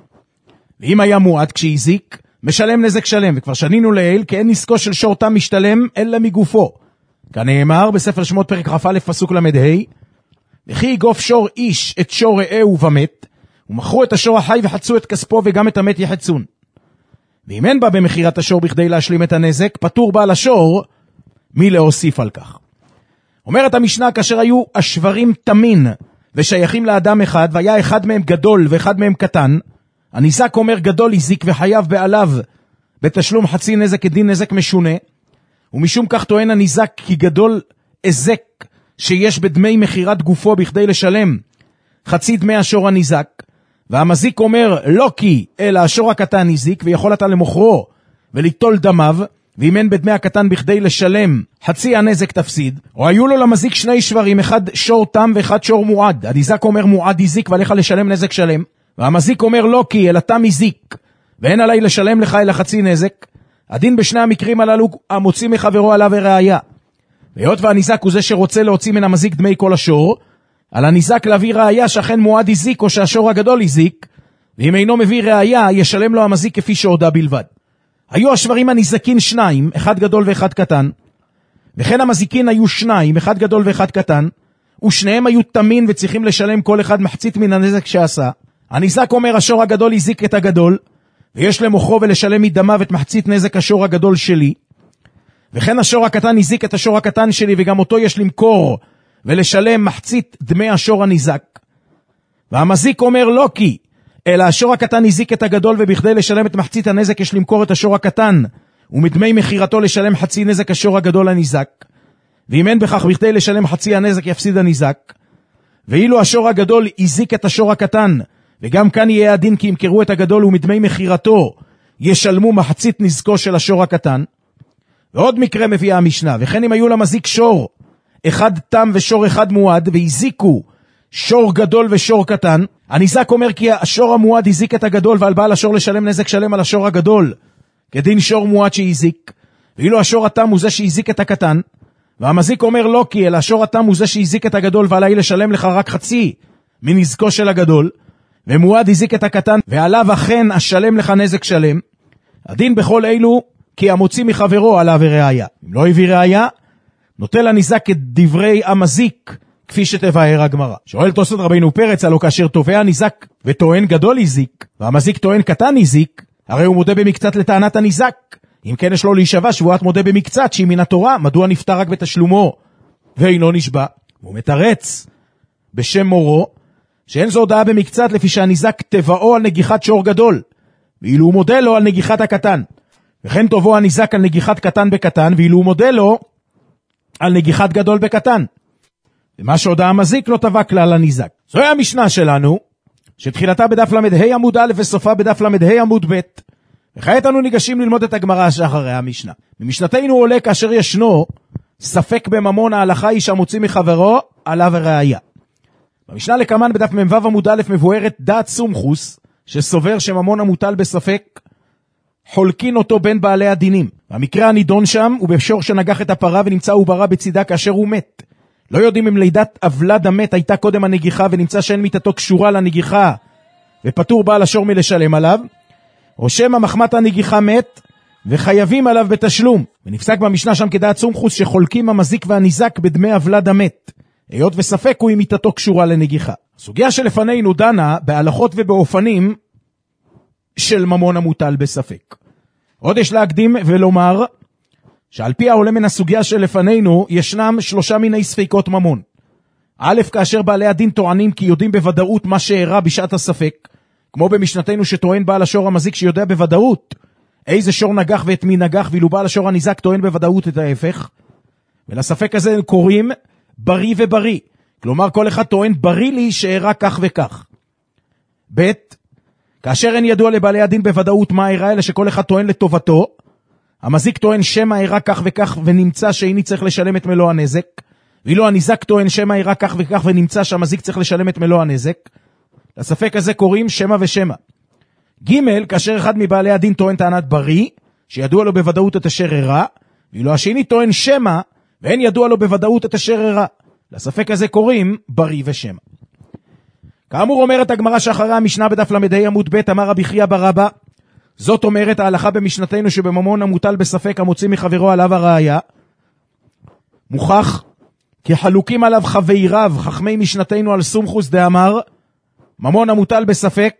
ואם היה מועד כשהזיק, משלם נזק שלם, וכבר שנינו לעיל, כי אין נזקו של שור תם משתלם אלא מגופו. כנאמר בספר שמות פרק כ"א פסוק למד ה', וכי יגוף שור איש את שור רעהו ומת, ומכרו את השור החי וחצו את כספו וגם את המת יחצון. ואם אין בה במחירת השור בכדי להשלים את הנזק, פטור בעל השור מי להוסיף על כך. אומרת המשנה, כאשר היו השברים תמין ושייכים לאדם אחד, והיה אחד מהם גדול ואחד מהם קטן, הניזק אומר גדול הזיק וחייב בעליו בתשלום חצי נזק כדין נזק משונה, ומשום כך טוען הניזק כי גדול הזק שיש בדמי מחירת גופו בכדי לשלם חצי דמי השור הניזק, והמזיק אומר לא כי אלא השור הקטן הזיק ויכול אתה למוכרו וליטול דמיו, ואם אין בדמי הקטן בכדי לשלם חצי הנזק תפסיד. או היו לו למזיק שני שברים, אחד שור תם ואחד שור מועד, הניזק אומר מועד הזיק ועליך לשלם נזק שלם, והמזיק אומר לא כי אלא תם הזיק ואין עליי לשלם לך אלא חצי נזק. הדין בשני המקרים הללו המוציא מחברו עליו הראיה. והיות והניזק הוא זה שרוצה להוציא מן המזיק דמי כל השור, על הניזק להביא ראיה שאכן מועד הזיק או שהשור הגדול הזיק, ואם אינו מביא ראיה ישלם לו המזיק כפי שהודע בלבד. היו השברים הניזקין שניים, אחד גדול ואחד קטן, וכן המזיקין היו שניים, אחד גדול ואחד קטן, ושניהם היו תמין וצריכים לשלם כל אחד מחצית מן הנזק שעשה. הניזק אומר השור הגדול הזיק את הגדול, ויש למוכרו ולשלם מדמיו את מחצית נזק השור הגדול שלי, וכן השור הקטן הזיק את השור הקטן שלי, וגם אותו יש למכור ולשלם מחצית דמי השור הניזק. והמזיק אומר לא כי אלא השור הקטן הזיק את הגדול, ובכדי לשלם את מחצית הנזק יש למכור את השור הקטן, ומדמי מחירתו לשלם חצי נזק השור הגדול הניזק, ואם אין בכך בכדי לשלם חצי הנזק יפסיד הניזק. ואילו השור הגדול הזיק את השור הקטן, וגם כאן יהיה הדין כי ימכרו את הגדול ומדמי מחירתו ישלמו מחצית נזקו של השור הקטן. ועוד מקרה מביאה המשנה, וכן אם היו למזיק שור אחד תם ושור אחד מועד, והזיקו שור גדול ושור קטן, הניזק אומר כי השור המועד הזיק את הגדול, ועל בעל השור לשלם נזק שלם על השור הגדול כדין שור מועד שהזיק, ואילו השור התם הוא זה שהזיק את הקטן. והמזיק אומר לא כי אלא השור התם הוא זה שהזיק את הגדול, ועליי לשלם לך רק חצי מנזקו של הגדול, ומועד הזיק את הקטן ועליו אכן אשלם לך נזק שלם. הדין בכל אלו כי המוציא מחברו עליו ראיה. אם לא הביא ראיה, נוטל הניזק את דברי המזיק כפי שתבאר הגמרא. שואל תוספות רבינו פרץ, הלא כאשר תובע הניזק וטוען גדול הזיק והמזיק טוען קטן הזיק, הרי הוא מודה במקצת לטענת הניזק, אם כן יש לו להישבע שבועת מודה במקצת שהיא מן התורה, מדוע נפטר רק בתשלומו ואינו נשבע? הוא מתרץ בשם מורו שאין זו הודעה במקצת לפי שהניזק טבעו על נגיחת שור גדול, ואילו הוא מודה לו על נגיחת הקטן, וכן טובו הניזק על נגיחת קטן בקטן, ואילו הוא מודה לו על נגיחת גדול בקטן, ומה שהודעה המזיק לא טבע כלל הניזק. זוהי המשנה שלנו, שתחילתה בדף למדה עמוד א' וסופה בדף למדה עמוד ב', וכעת אנו ניגשים ללמוד את הגמרא שאחרי המשנה. ממשנתנו עולה כאשר ישנו ספק בממון ההלכה איש המוציא מחברו עליו הראיה. במשנה לקמן בדף מ"ו עמוד א' מבוארת דעת סומכוס, שסובר שממון המוטל בספק חולקין אותו בין בעלי הדינים. המקרה הנידון שם הוא בשור שנגח את הפרה ונמצא עוברה בצידה כאשר הוא מת. לא יודעים אם לידת אבלד המת הייתה קודם הנגיחה ונמצא שאין מיתתו קשורה לנגיחה ופטור בעל השור מלשלם עליו, או שמא מחמת הנגיחה מת וחייבים עליו בתשלום. ונפסק במשנה שם כדעת סומכוס שחולקים המזיק והניזק בדמי אבלד המת, היות וספק הוא אם מיתתו קשורה לנגיחה. הסוגיה שלפנינו דנה בהלכות ובאופנים של ממון המוטל בספק. עוד יש להקדים ולומר שעל פי העולה מן הסוגיה שלפנינו ישנם שלושה מיני ספקות ממון. א', כאשר בעלי הדין טוענים כי יודעים בוודאות מה שאירע בשעת הספק, כמו במשנתנו שטוען בעל השור המזיק שיודע בוודאות איזה שור נגח ואת מי נגח, ואילו בעל השור הניזק טוען בוודאות את ההפך, ולספק הזה קוראים בריא ובריא, כלומר כל אחד טוען בריא לי שאירע כך וכך. ב', כאשר אין ידוע לבעלי הדין בוודאות מה אירע, אלא שכל אחד טוען לטובתו, המזיק טוען שמה אירע כך וכך ונמצא שאיני צריך לשלם את מלוא הנזק, ואילו הניזק טוען שמה אירע כך וכך ונמצא שהמזיק צריך לשלם את מלוא הנזק, לספק הזה קוראים שמה ושמה. ג', כאשר אחד מבעלי הדין טוען טענת בריא, שידוע לו בוודאות את אשר אירע, ואילו השני טוען שמה, ואין ידוע לו בוודאות את אשר אירע, לספק הזה קוראים בריא ושמה. כאמור אומרת הגמרא שאחרי המשנה בדף למדה עמוד ב', אמר רבי חייא בר אבא, זאת אומרת ההלכה במשנתנו שבממון המוטל בספק המוציא מחברו עליו הראיה, מוכח כי חלוקים עליו חבריו חכמי משנתנו על סומכוס דאמר, ממון המוטל בספק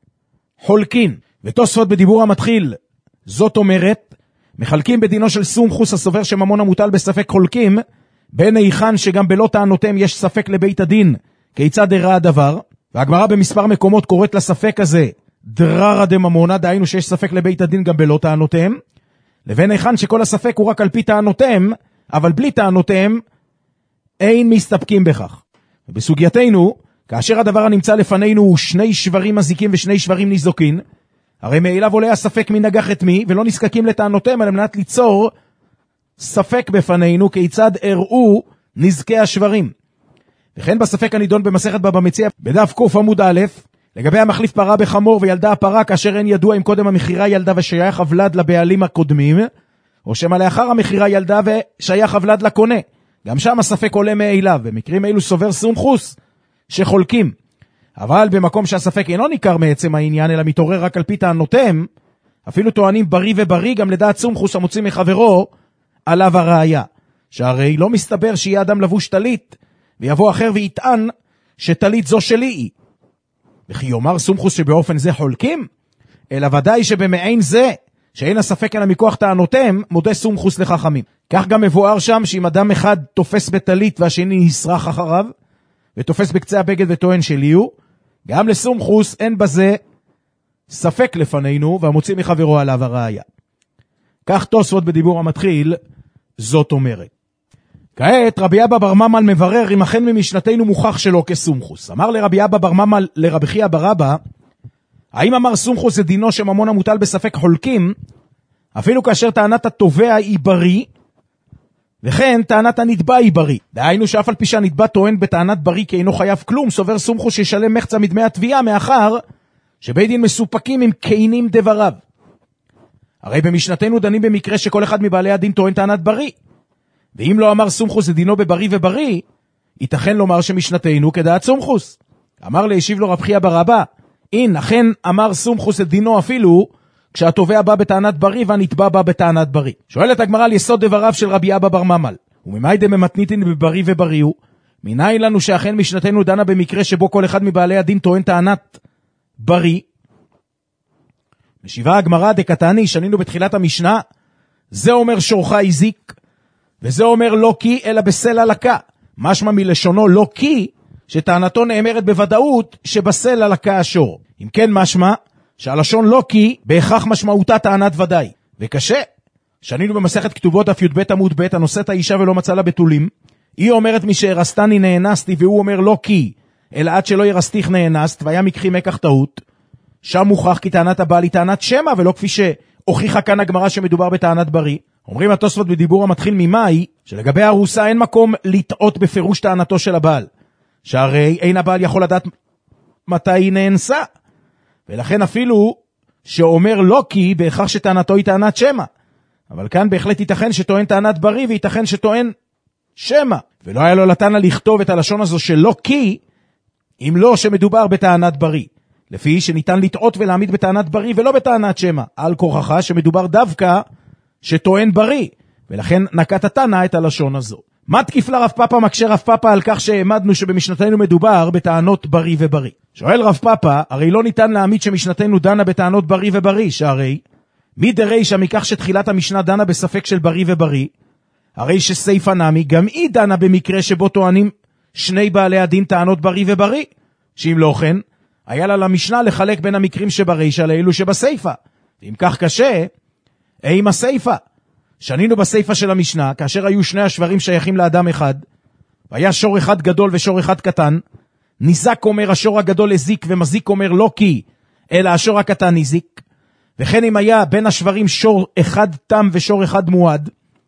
חולקין. ותוספות בדיבור המתחיל, זאת אומרת, מחלקים בדינו של סומכוס הסובר שממון המוטל בספק חולקים, בין היכן שגם בלא טענותיהם יש ספק לבית הדין, כיצד אירע הדבר, והגמרא במספר מקומות קוראת לספק הזה דררא דממונא, דהיינו שיש ספק לבית הדין גם בלא טענותיהם, לבין היכן שכל הספק הוא רק על פי טענותיהם, אבל בלי טענותיהם אין מסתפקים בכך. ובסוגייתנו, כאשר הדבר הנמצא לפנינו הוא שני שברים מזיקים ושני שברים ניזוקין, הרי מאליו עולה הספק מי נגח את מי, ולא נזקקים לטענותיהם על מנת ליצור ספק בפנינו כיצד אירעו נזקי השברים. וכן בספק הנידון במסכת בבא מציעא בדף קוף עמוד א', לגבי המחליף פרה בחמור וילדה הפרה כאשר אין ידוע אם קודם המחירה ילדה ושייך אבלד לבעלים הקודמים, או שמה לאחר המחירה ילדה ושייך אבלד לקונה. גם שם הספק עולה מאליו, במקרים אלו סובר סומכוס שחולקים. אבל במקום שהספק אינו ניכר מעצם העניין, אלא מתעורר רק על פי טענותיהם, אפילו טוענים בריא ובריא גם לדעת סומכוס המוציא מחברו עליו הראיה. שהרי לא מסתבר שיהיה אדם לבוש טלית, ויבוא אחר ויטען שטלית זו שלי היא. וכי יאמר סומכוס שבאופן זה חולקים? אלא ודאי שבמעין זה, שאין הספק אלא מכוח טענותיהם, מודה סומכוס לחכמים. כך גם מבואר שם שאם אדם אחד תופס בטלית והשני יסרח אחריו, ותופס בקצה הבגד וטוען שלי הוא, גם לסומכוס אין בזה ספק לפנינו, והמוציא מחברו עליו הראיה. כך תוספות בדיבור המתחיל, זאת אומרת. כעת רבי אבא בר ממל מברר אם אכן ממשנתנו מוכח שלא כסומכוס. אמר לרבי אבא בר ממל לרבי חייא בר אבא, האם אמר סומכוס זה דינו שממון המוטל בספק חולקים, אפילו כאשר טענת התובע היא בריא, וכן טענת הנתבע היא בריא. דהיינו שאף על פי שהנתבע טוען בטענת בריא כי אינו חייב כלום, סובר סומכוס שישלם מחצה מדמי התביעה, מאחר שבית דין מסופקים עם קיינים דבריו. הרי במשנתנו דנים במקרה שכל אחד מבעלי הדין טוען טענת בריא. ואם לא אמר סומכוס זה דינו בבריא ובריא, ייתכן לומר שמשנתנו כדעת סומכוס. אמר להשיב לו רבי חייא בר אבא, אין, אכן אמר סומכוס את דינו אפילו כשהתובע בא בטענת בריא והנתבע בא בטענת בריא. שואלת הגמרא על יסוד דבריו של רבי אבא בר ממל, וממאי דממתניתין בבריא ובריא הוא, מנין לנו שאכן משנתנו דנה במקרה שבו כל אחד מבעלי הדין טוען טענת בריא? משיבה הגמרא דקתני, שנינו בתחילת המשנה, זה אומר שורך הזיק, וזה אומר לא כי, אלא בסלע לקה. משמע מלשונו לא כי, שטענתו נאמרת בוודאות שבסלע לקה השור. אם כן משמע, שהלשון לא כי, בהכרח משמעותה טענת ודאי. וקשה, שנינו במסכת כתובות דף י"ב עמוד ב', הנושאת האישה ולא מצא לה בתולים, היא אומרת מי שהרסתני נאנסתי, והוא אומר לא כי, אלא עד שלא ירסתיך נאנסת, והיה מקחי מקח טעות, שם מוכח כי טענת הבעל היא טענת שמע, ולא כפי שהוכיחה כאן הגמרא שמדובר בטענת בריא. אומרים התוספות בדיבור המתחיל ממאי, שלגבי הרוסה אין מקום לטעות בפירוש טענתו של הבעל, שהרי אין הבעל יכול לדעת מתי היא נאנסה, ולכן אפילו שאומר לא כי, בהכרח שטענתו היא טענת שמע, אבל כאן בהחלט ייתכן שטוען טענת בריא, וייתכן שטוען שמע, ולא היה לו לתנא לכתוב את הלשון הזו של לא כי, אם לא שמדובר בטענת בריא, לפי שניתן לטעות ולהעמיד בטענת בריא ולא בטענת שמע, על כוחך שמדובר דווקא שטוען בריא, ולכן נקט התנא את הלשון הזו. מה תקיף לרב פאפא מקשה רב פאפא על כך שהעמדנו שבמשנתנו מדובר בטענות בריא ובריא? שואל רב פאפא, הרי לא ניתן להעמיד שמשנתנו דנה בטענות בריא ובריא, שהרי מי דרישא מכך שתחילת המשנה דנה בספק של בריא ובריא, הרי שסייפא נמי גם היא דנה במקרה שבו טוענים שני בעלי הדין טענות בריא ובריא, שאם לא כן, היה לה למשנה לחלק בין המקרים שברישא לאלו שבסייפא. אם כך קשה, עם הסייפא. שנינו בסייפא של המשנה, כאשר היו שני השברים שייכים לאדם אחד, והיה שור אחד גדול ושור אחד קטן, ניזק אומר השור הגדול הזיק ומזיק אומר לא כי, אלא השור הקטן הזיק, וכן אם היה בין השברים שור אחד תם ושור אחד מועד,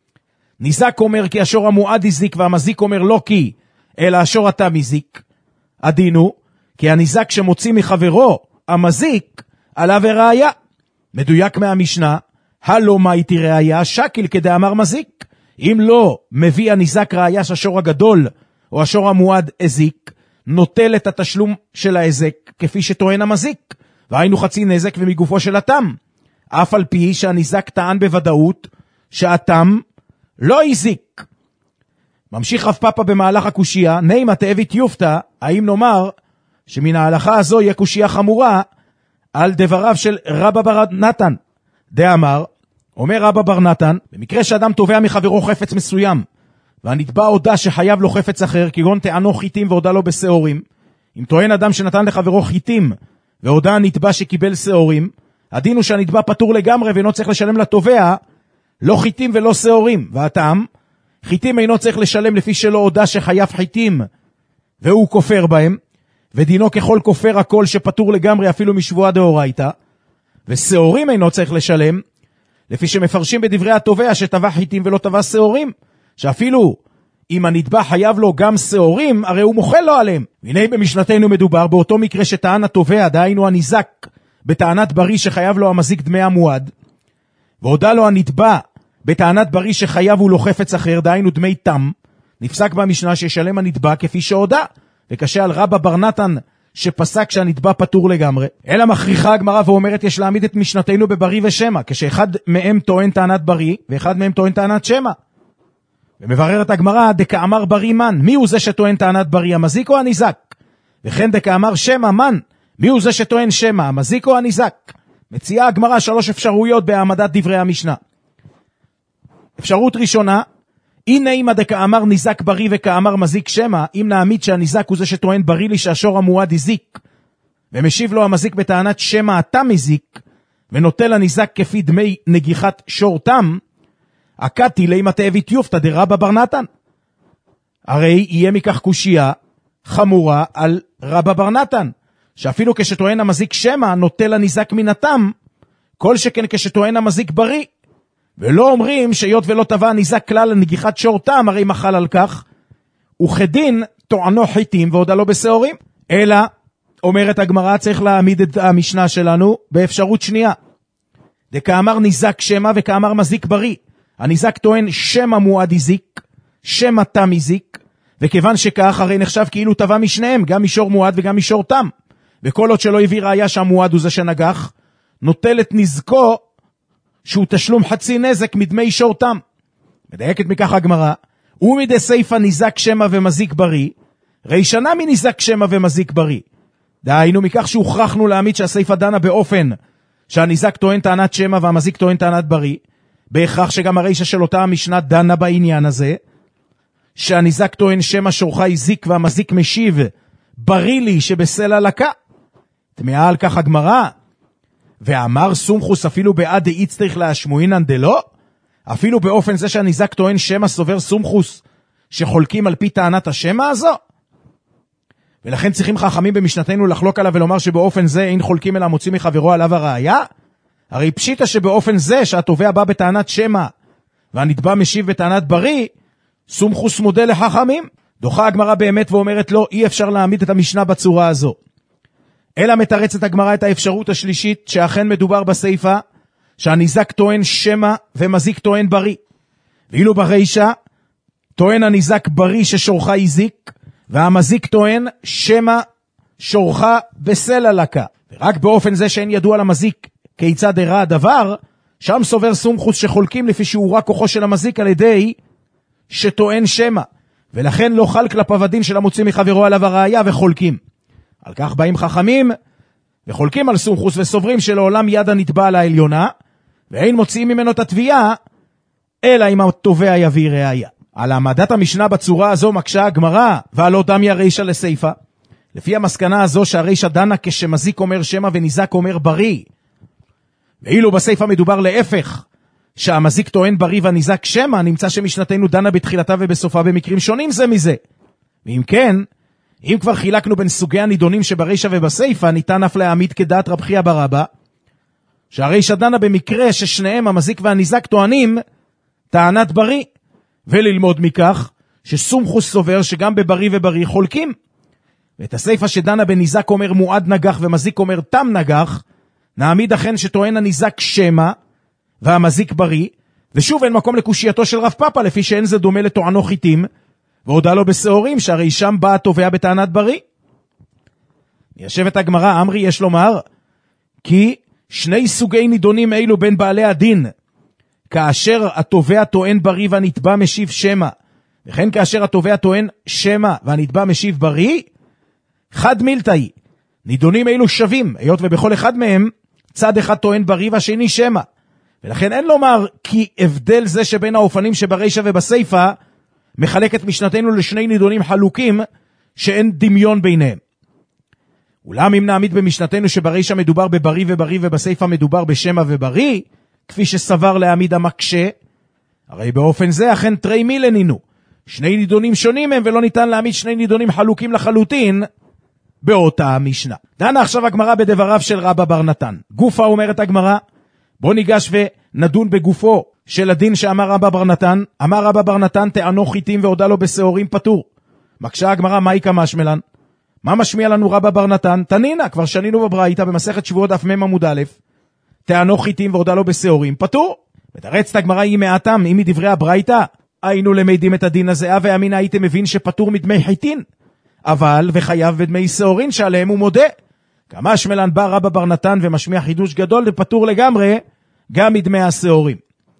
ניזק אומר כי השור המועד הזיק והמזיק אומר לא כי, אלא השור התם הזיק, הדינו, כי הניזק שמוציא מחברו, המזיק, עליו הראיה. מדויק מהמשנה, הלא מה איתי ראיה, שקיל כדאמר מזיק. אם לא מביא הניזק ראיה שהשור הגדול, או השור המועד הזיק, נוטל את התשלום של ההזק, כפי שטוען המזיק, והיינו חצי נזק ומגופו של התם. אף על פי שהניזק טען בוודאות, שהתם לא הזיק. ממשיך רב פאפא במהלך הקושיה, נימה תאבית יופתא, האם נאמר, שמן ההלכה הזו יהיה קושיה חמורה על דבריו של רבא בר נתן. דאמר, אומר רבא בר נתן, במקרה שאדם תובע מחברו חפץ מסוים, והנתבע הודע שחייב לו חפץ אחר, כגון טענו חיטים והודע לו בשעורים, אם טוען אדם שנתן לחברו חיטים, והודע הנתבע שקיבל שעורים, הדין הוא שהנתבע פטור לגמרי ואינו צריך לשלם לתובע, לא חיטים ולא שעורים, והטעם, חיטים אינו צריך לשלם לפי שלא הודע שחייב חיטים, והוא כופר בהם, ודינו ככל כופר הכל שפטור לגמרי אפילו משבועה דאורייתא, ושעורים אינו צריך לשלם, לפי שמפרשים בדברי התובע שטבע חיטים ולא טבע שעורים, שאפילו אם הנתבע חייב לו גם שעורים, הרי הוא מוחל לו עליהם. והנה במשנתנו מדובר באותו מקרה שטען התובע, דהיינו הניזק, בטענת בריא שחייב לו המזיק דמי המועד, והודע לו הנתבע בטענת בריא שחייב הוא לו חפץ אחר, דהיינו דמי תם, נפסק במשנה שישלם הנתבע כפי שהודע, וקשה על רבא בר נתן שפסק שהנתבע פטור לגמרי. אלא מכריחה הגמרא ואומרת יש להעמיד את משנתנו בבריא ושמע, כשאחד מהם טוען טענת בריא ואחד מהם טוען טענת שמע. ומבררת הגמרא, דקאמר בריא מן, מי הוא זה שטוען טענת בריא, המזיק או הניזק? וכן דקאמר שמע מן, מי הוא זה שטוען שמע, המזיק או הניזק? מציעה הגמרא שלוש אפשרויות בהעמדת דברי המשנה. אפשרות ראשונה, הנה אם דקאמר ניזק בריא וכאמר מזיק שמע, אם נעמיד שהניזק הוא זה שטוען בריא לי שהשור המועד הזיק, ומשיב לו המזיק בטענת שמע התם הזיק, ונוטל הניזק כפי דמי נגיחת שור תם, הקתי לימה תאבית יופתא דרבא בר נתן. הרי יהיה מכך קושיה חמורה על רבא בר נתן, שאפילו כשטוען המזיק שמע נוטל הניזק מן התם, כל שכן כשטוען המזיק בריא. ולא אומרים שיות ולא טבע ניזק כלל לנגיחת שור תם, הרי מחל על כך, וכדין טוענו חיטים והודע לו בשעורים. אלא, אומרת הגמרא, צריך להעמיד את המשנה שלנו באפשרות שנייה. דקאמר ניזק שמע וכאמר מזיק בריא. הניזק טוען שמע מועד הזיק, שמע תם הזיק, וכיוון שכך הרי נחשב כאילו טבע משניהם, גם משור מועד וגם משור תם. וכל עוד שלא הביא ראיה שהמועד הוא זה שנגח, נוטל את נזקו שהוא תשלום חצי נזק מדמי שור תם. מדייקת מכך הגמרא, ומדי סייפא ניזק שמע ומזיק בריא, רישנה מניזק שמע ומזיק בריא. דהיינו מכך שהוכרחנו להעמיד שהסייפא דנה באופן שהניזק טוען טענת שמע והמזיק טוען טענת בריא, בהכרח שגם הרישה של אותה המשנה דנה בעניין הזה, שהניזק טוען שמא שורך הזיק והמזיק משיב, בריא לי שבסלע לקה. תמיה על כך הגמרא, ואמר סומכוס אפילו בעד דאיץ צריך להשמועינן דלא, אפילו באופן זה שהניזק טוען שמא סובר סומכוס, שחולקים על פי טענת השמא הזו. ולכן צריכים חכמים במשנתנו לחלוק עליו ולומר שבאופן זה אין חולקים אלא מוצאים מחברו עליו הראיה. הרי פשיטה שבאופן זה שהתובע בא בטענת שמא והנתבע משיב בטענת בריא, סומכוס מודה לחכמים. דוחה הגמרא באמת ואומרת לו, אי אפשר להעמיד את המשנה בצורה הזו. אלא מתרצת הגמרא את האפשרות השלישית, שאכן מדובר בסייפה, שהניזק טוען שמא ומזיק טוען בריא. ואילו ברישה, טוען הניזק בריא ששורך הזיק, והמזיק טוען שמא שורך בסלע לקה. ורק באופן זה שאין ידוע למזיק כיצד הרע הדבר, שם סובר סומכוס שחולקים לפי שיעורה כוחו של המזיק על ידי שטוען שמא, ולכן לא חל כלפיו הדין של המוציא מחברו עליו הראיה וחולקים. על כך באים חכמים וחולקים על סומכוס וסוברים שלעולם יד הנתבע על העליונה, ואין מוציאים ממנו את התביעה, אלא אם התובע יביא ראיה. על העמדת המשנה בצורה הזו מקשה הגמרא, ועל עוד דמי הרישה לסייפה. לפי המסקנה הזו שהרישה דנה כשמזיק אומר שמא וניזק אומר בריא, ואילו בסייפה מדובר להפך, שהמזיק טוען בריא והניזק שמא, נמצא שמשנתנו דנה בתחילתה ובסופה במקרים שונים זה מזה. ואם כן, אם כבר חילקנו בין סוגי הנידונים שברישה ובסייפה, ניתן אף להעמיד כדעת רב חייא בר אבא, שהרישה דנה במקרה ששניהם המזיק והניזק טוענים טענת בריא, וללמוד מכך שסומכוס סובר שגם בבריא ובריא חולקים. ואת הסייפה שדנה בניזק אומר מועד נגח ומזיק אומר תם נגח, נעמיד אכן שטוען הניזק שמא והמזיק בריא, ושוב אין מקום לקושייתו של רב פאפה, לפי שאין זה דומה לטוענו חיתים, והודע לו בסעורים שהרי שם בא התובע בטענת בריא. מיישבת הגמרא, אמרי יש לומר, כי שני סוגי נידונים אלו בין בעלי הדין, כאשר התובע טוען בריא והנתבע משיב שמא, וכן כאשר התובע טוען שמא והנתבע משיב בריא, חד מילתאי, נידונים אלו שווים, היות ובכל אחד מהם צד אחד טוען בריא והשני שמא, ולכן אין לומר כי הבדל זה שבין האופנים שברישה ובסייפה מחלק את משנתנו לשני נידונים חלוקים שאין דמיון ביניהם. אולם אם נעמיד במשנתנו שברישה מדובר בבריא ובריא ובסייפה מדובר בשמא ובריא, כפי שסבר להעמיד המקשה, הרי באופן זה אכן תרי מילנינו, שני נידונים שונים הם ולא ניתן להעמיד שני נידונים חלוקים לחלוטין באותה המשנה. דנה עכשיו הגמרא בדבריו של רבא בר נתן. גופה אומרת הגמרא, בוא ניגש ונדון בגופו של הדין שאמר רבא בר נתן. אמר רבא בר נתן טענו חיתים והודע לו בשעורים פטור. מקשה הגמרא, מהי כמשמלן? מה משמיע לנו רבא בר נתן? תנינה, כבר שנינו בברייתא במסכת שבועות דף מ' עמוד א', טענו חיתים והודע לו בשעורים פטור. מתרצת הגמרא היא מעטם, אם מדברי הברייתא היינו למדים את הדין הזה, ואמין הייתם מבין שפטור מדמי חיתין, אבל וחייב בדמי שעורין שעליהם הוא מודה. כמשמלן בא רבא בר נתן ומשמיע חידוש גדול ופטור לגמרי גם מדמי השעורים.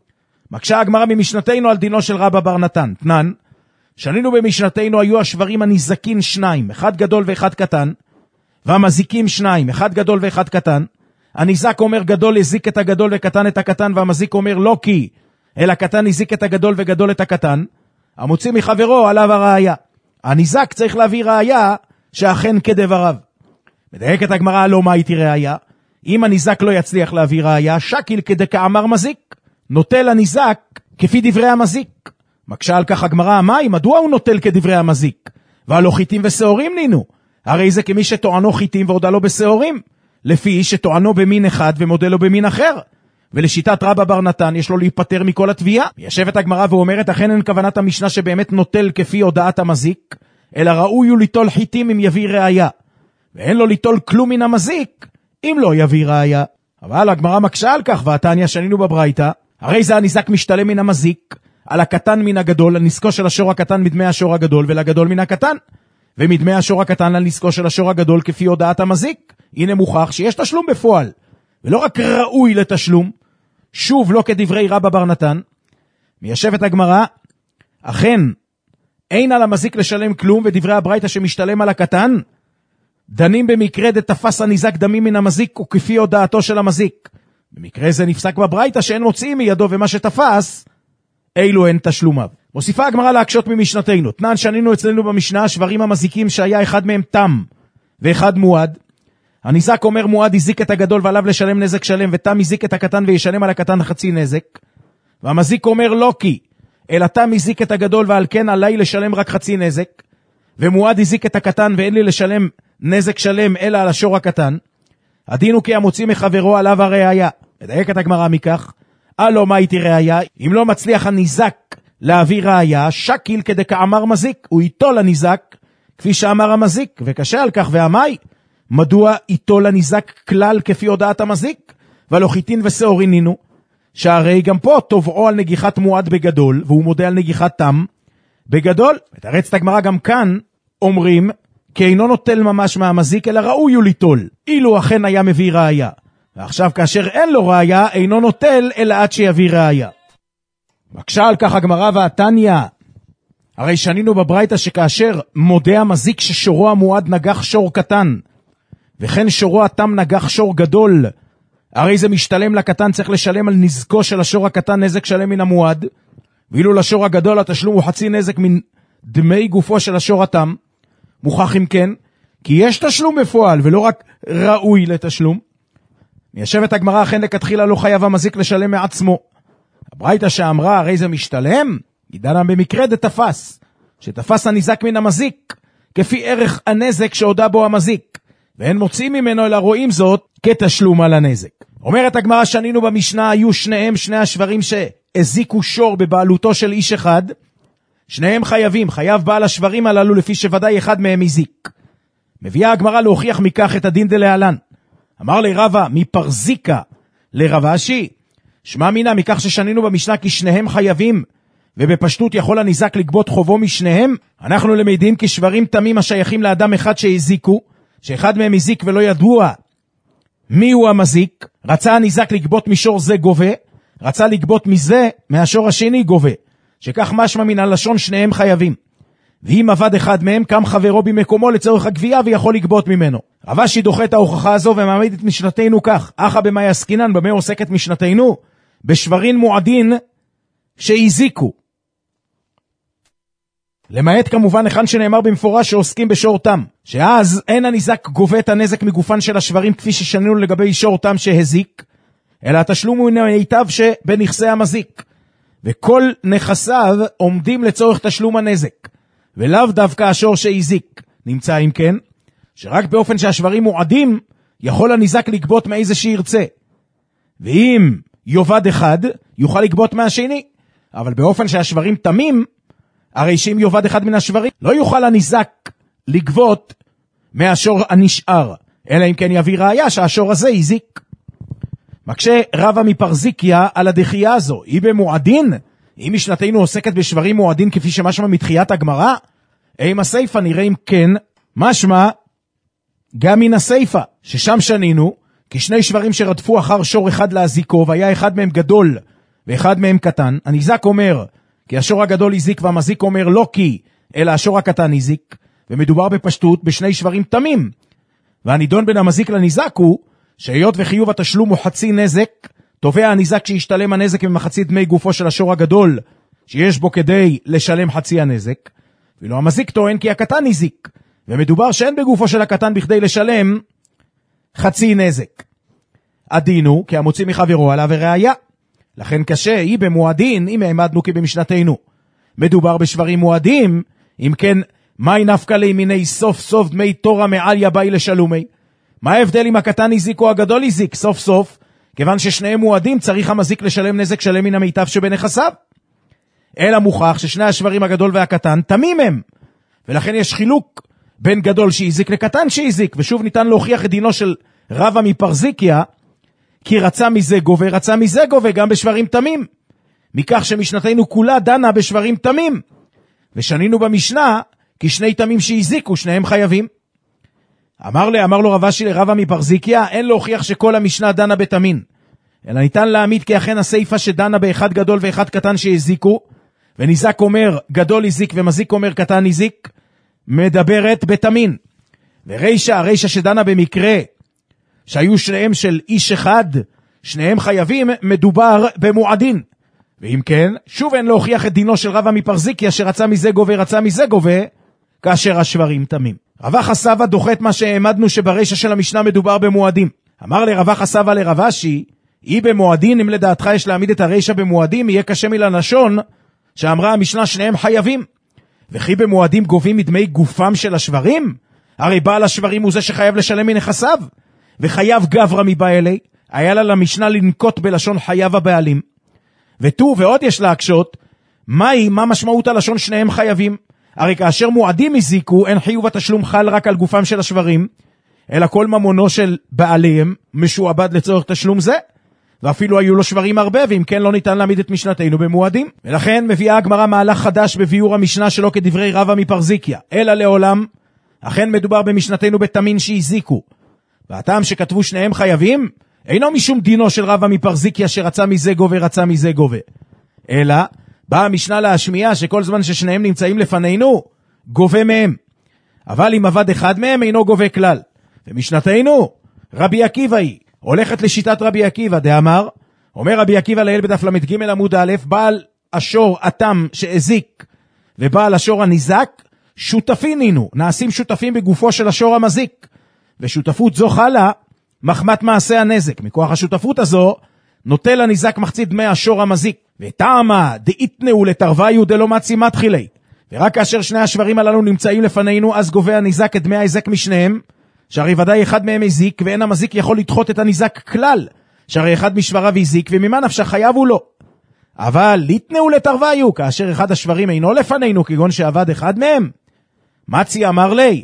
מקשה הגמרא ממשנתנו על דינו של רבא בר נתן. תנן, שנינו במשנתנו היו השברים הניזקים שניים, אחד גדול ואחד קטן, והמזיקים שניים, אחד גדול ואחד קטן. הניזק אומר גדול הזיק את הגדול וקטן את הקטן, והמזיק אומר לא כי, אלא קטן הזיק את הגדול וגדול את הקטן. המוציא מחברו עליו הראיה. הניזק צריך להביא ראיה שאכן כדבריו. מדייקת הגמרא, לא מה הייתי ראיה? אם הניזק לא יצליח להביא ראיה, שקיל כדכאמר מזיק, נוטל הניזק כפי דברי המזיק. מקשה על כך הגמרא, מהי? מדוע הוא נוטל כדברי המזיק? והלא חיתים ושעורים נינו. הרי זה כמי שטוענו חיתים והודע לו בשעורים, לפי שטוענו במין אחד ומודה לו במין אחר. ולשיטת רבא בר נתן יש לו להיפטר מכל התביעה. ישבת הגמרא ואומרת, אכן אין כוונת המשנה שבאמת נוטל כפי הודעת המזיק, אלא ראוי הוא ליטול חיתים אם יביא ראיה, ואין לו ליטול כלום מן המזיק אם לא יביא ראיה. אבל הגמרא מקשה על כך, והתניא שנינו בברייתא, הרי זה הניזק משתלם מן המזיק על הקטן מן הגדול, לנזקו של השור הקטן מדמי השור הגדול, ולגדול מן הקטן, ומדמי השור הקטן לנזקו של השור הגדול כפי הודעת המזיק. הנה מוכח שיש תשלום בפועל, ולא רק ראוי לתשלום, שוב לא כדברי רבא בר נתן. מיישבת הגמרא, אכן אין על המזיק לשלם כלום, ודברי הברייתא שמשתלם על הקטן דנים במקרה דתפס הניזק דמים מן המזיק וכפי הודעתו של המזיק, במקרה זה נפסק בברייתא שאין מוצאים מידו ומה שתפס, אילו הן תשלומיו. מוסיפה הגמרא להקשות ממשנתנו. תנן שנינו אצלנו במשנה שברים המזיקים שהיה אחד מהם תם ואחד מועד. הניזק אומר מועד הזיק את הגדול ועליו לשלם נזק שלם, ותם הזיק את הקטן וישלם על הקטן חצי נזק. והמזיק אומר לא כי, אלא תם הזיק את הגדול ועל כן עליי לשלם רק חצי נזק, ומועד הזיק את הקטן ואין לי לשלם נזק שלם אלא על השור הקטן. הדין הוא כי המוציא מחברו עליו הראיה. מדייקת הגמרא מכך, הלא מה איתי ראיה? אם לא מצליח הניזק להביא ראיה, שקיל כדי כאמר מזיק, הוא איתו לניזק כפי שאמר המזיק, וקשה על כך. והמאי, מדוע איתו לניזק כלל כפי הודעת המזיק? ולא חיטין ושעורין נינו, שהרי גם פה תובעו על נגיחת מועד בגדול, והוא מודה על נגיחת תם בגדול. ותרץ את הגמרא גם כאן, אומרים, כי אינו נוטל ממש מהמזיק, אלא ראוי הוא ליטול, אילו אכן היה מביא ראיה. ועכשיו כאשר אין לו ראיה, אינו נוטל, אלא עד שיביא ראיה. בקשה על כך הגמרא והתניא, הרי שנינו בברייתא שכאשר מודה המזיק ששורו המועד נגח שור קטן, וכן שורו התם נגח שור גדול, הרי זה משתלם לקטן, צריך לשלם על נזקו של השור הקטן נזק שלם מן המועד, ואילו לשור הגדול התשלום הוא חצי נזק מן דמי גופו של השור התם. מוכח אם כן, כי יש תשלום בפועל ולא רק ראוי לתשלום. מיישבת הגמרא אכן לכתחילה לא חייב המזיק לשלם מעצמו. הברייתא שאמרה הרי זה משתלם, היא דנה במקרה דתפס, שתפס הניזק מן המזיק, כפי ערך הנזק שהודע בו המזיק, ואין מוצאים ממנו אלא רואים זאת כתשלום על הנזק. אומרת הגמרא שנינו במשנה, היו שניהם שני השברים שהזיקו שור בבעלותו של איש אחד, שניהם חייבים, חייב בעל השברים הללו לפי שוודאי אחד מהם הזיק. מביאה הגמרא להוכיח מכך את הדין דלהלן. אמר לי רבא מפרזיקה לרב אשי, שמע מינה מכך ששנינו במשנה כי שניהם חייבים, ובפשטות יכול הניזק לגבות חובו משניהם. אנחנו למדים כי שברים תמים השייכים לאדם אחד שהזיקו, שאחד מהם הזיק ולא ידוע מי הוא המזיק, רצה הניזק לגבות משור זה גובה, רצה לגבות מזה מהשור השני גובה, שכך משמע מן הלשון שניהם חייבים. ואם עבד אחד מהם, קם חברו במקומו לצורך הגבייה ויכול לגבות ממנו. רב אשי דוחה את ההוכחה הזו ומעמיד את משנתנו כך, אחא במאי עסקינן, במה עוסקת משנתנו? בשברין מועדין שהזיקו. למעט כמובן אחד שנאמר במפורש שעוסקים בשור תם, שאז אין הניזק גובה את הנזק מגופן של השברים כפי ששנינו לגבי שור תם שהזיק, אלא התשלום הוא מיטב שבנכסי המזיק, וכל נכסיו עומדים לצורך תשלום הנזק, ולאו דווקא השור שהזיק. נמצא אם כן, שרק באופן שהשברים מועדים, יכול הניזק לגבות מאיזה שירצה, ואם יובד אחד, יוכל לגבות מהשני, אבל באופן שהשברים תמים, הרי שאם יובד אחד מן השברים, לא יוכל הניזק לגבות מהשור הנשאר, אלא אם כן יביא ראיה שהשור הזה הזיק. מקשה רבא מפרזיקיה על הדחייה הזו, היא במועדין, אם משנתנו עוסקת בשברים מועדין כפי שמשמע מתחיית הגמרא, אם הסייפה נראה אם כן, משמע גם מן הסייפה, ששם שנינו, כי שני שברים שרדפו אחר שור אחד להזיקו, והיה אחד מהם גדול ואחד מהם קטן, הניזק אומר, כי השור הגדול הזיק, והמזיק אומר לא כי, אלא השור הקטן הזיק, ומדובר בפשטות בשני שברים תמים. והנידון בין המזיק לניזק הוא, שהיות וחיוב התשלום הוא חצי נזק, תובע הניזק שישתלם הנזק ממחצית דמי גופו של השור הגדול, שיש בו כדי לשלם חצי הנזק, ואילו המזיק טוען כי הקטן הזיק, ומדובר שאין בגופו של הקטן בכדי לשלם חצי נזק. הדינו, כי המוציא מחברו עליו וראיה. לכן קשה, היא במועדין, אם העמדנו כי במשנתנו. מדובר בשברים מועדים, אם כן, מהי נפקא לימיני סוף סוף דמי תורה מעל יבאי לשלומי? מה ההבדל אם הקטן הזיק או הגדול הזיק? סוף סוף, כיוון ששניהם מועדים, צריך המזיק לשלם נזק שלם מן המיטב שבנכסיו. אלא מוכח ששני השברים הגדול והקטן תמים הם, ולכן יש חילוק בין גדול שהזיק לקטן שהזיק, ושוב ניתן להוכיח את דינו של רבא מפרזיקיה, כי רצה מזה גובה, רצה מזה גובה גם בשברים תמים, מכך שמשנתנו כולה דנה בשברים תמים, ושנינו במשנה, כי שני תמים שהזיקו, שניהם חייבים. אמר לי, אמר לו רב אשי לרבא מפרזיקיה, אין להוכיח שכל המשנה דנה בתמין, אלא ניתן להעמיד כי אכן הסייפה שדנה באחד גדול ואחד קטן שהזיקו, וניזק אומר גדול הזיק ומזיק אומר קטן הזיק, מדברת בתמין. ורישה, הרישה שדנה במקרה שהיו שניהם של איש אחד שניהם חייבים, מדובר במועדין. ואם כן, שוב אין להוכיח את דינו של רבא מפרזיקיה שרצה מזה גובה, רצה מזה גובה, כאשר השברים תמים. רבח הסבא דוחה את מה שהעמדנו שברישה של המשנה מדובר במועדים. אמר לרבח הסבא לרבשי, אי במועדין, אם לדעתך יש להעמיד את הרישה במועדים, יהיה קשה מלנשון, שאמרה המשנה שניהם חייבים. וכי במועדים גובים מדמי גופם של השברים? הרי בעל השברים הוא זה שחייב לשלם מנכסיו. וחייב גברא מבא אלי, היה לה למשנה לנקוט בלשון חייב הבעלים. ותו ועוד יש להקשות, מהי, מה משמעות הלשון שניהם חייבים? הרי כאשר מועדים הזיקו, אין חיוב התשלום חל רק על גופם של השברים, אלא כל ממונו של בעליהם משועבד לצורך תשלום זה, ואפילו היו לו שברים הרבה, ואם כן לא ניתן להעמיד את משנתנו במועדים. ולכן מביאה הגמרא מהלך חדש בביאור המשנה שלו כדברי רבא מפרזיקיה, אלא לעולם, אכן מדובר במשנתנו בתמין שהזיקו. והטעם שכתבו שניהם חייבים, אינו משום דינו של רבא מפרזיקיה שרצה מזה גובה, רצה מזה גובה. אלא, באה המשנה להשמיע שכל זמן ששניהם נמצאים לפנינו, גובה מהם. אבל אם עבד אחד מהם, אינו גובה כלל. ומשנתנו, רבי עקיבא היא, הולכת לשיטת רבי עקיבא, דאמר, אומר רבי עקיבא לאל בדף למד ג' עמוד א', בעל השור אתם שהזיק, ובעל השור הניזק, שותפים נינו, נעשים שותפים בגופו של השור המזיק. ושותפות זו חלה, מחמת מעשה הנזק. מכוח השותפות הזו, נוטל הניזק מחצית דמי השור המזיק. וטעמה דאיתנאו לתרוויו דלא מצי מתחילי. ורק כאשר שני השברים הללו נמצאים לפנינו, אז גובה הניזק את דמי ההיזק משניהם, שהרי ודאי אחד מהם הזיק, ואין המזיק יכול לדחות את הניזק כלל, שהרי אחד משבריו הזיק, וממה נפשך חייב הוא לא. אבל ליתנאו לתרוויו, כאשר אחד השברים אינו לפנינו, כגון שעבד אחד מהם, מצי אמר לי,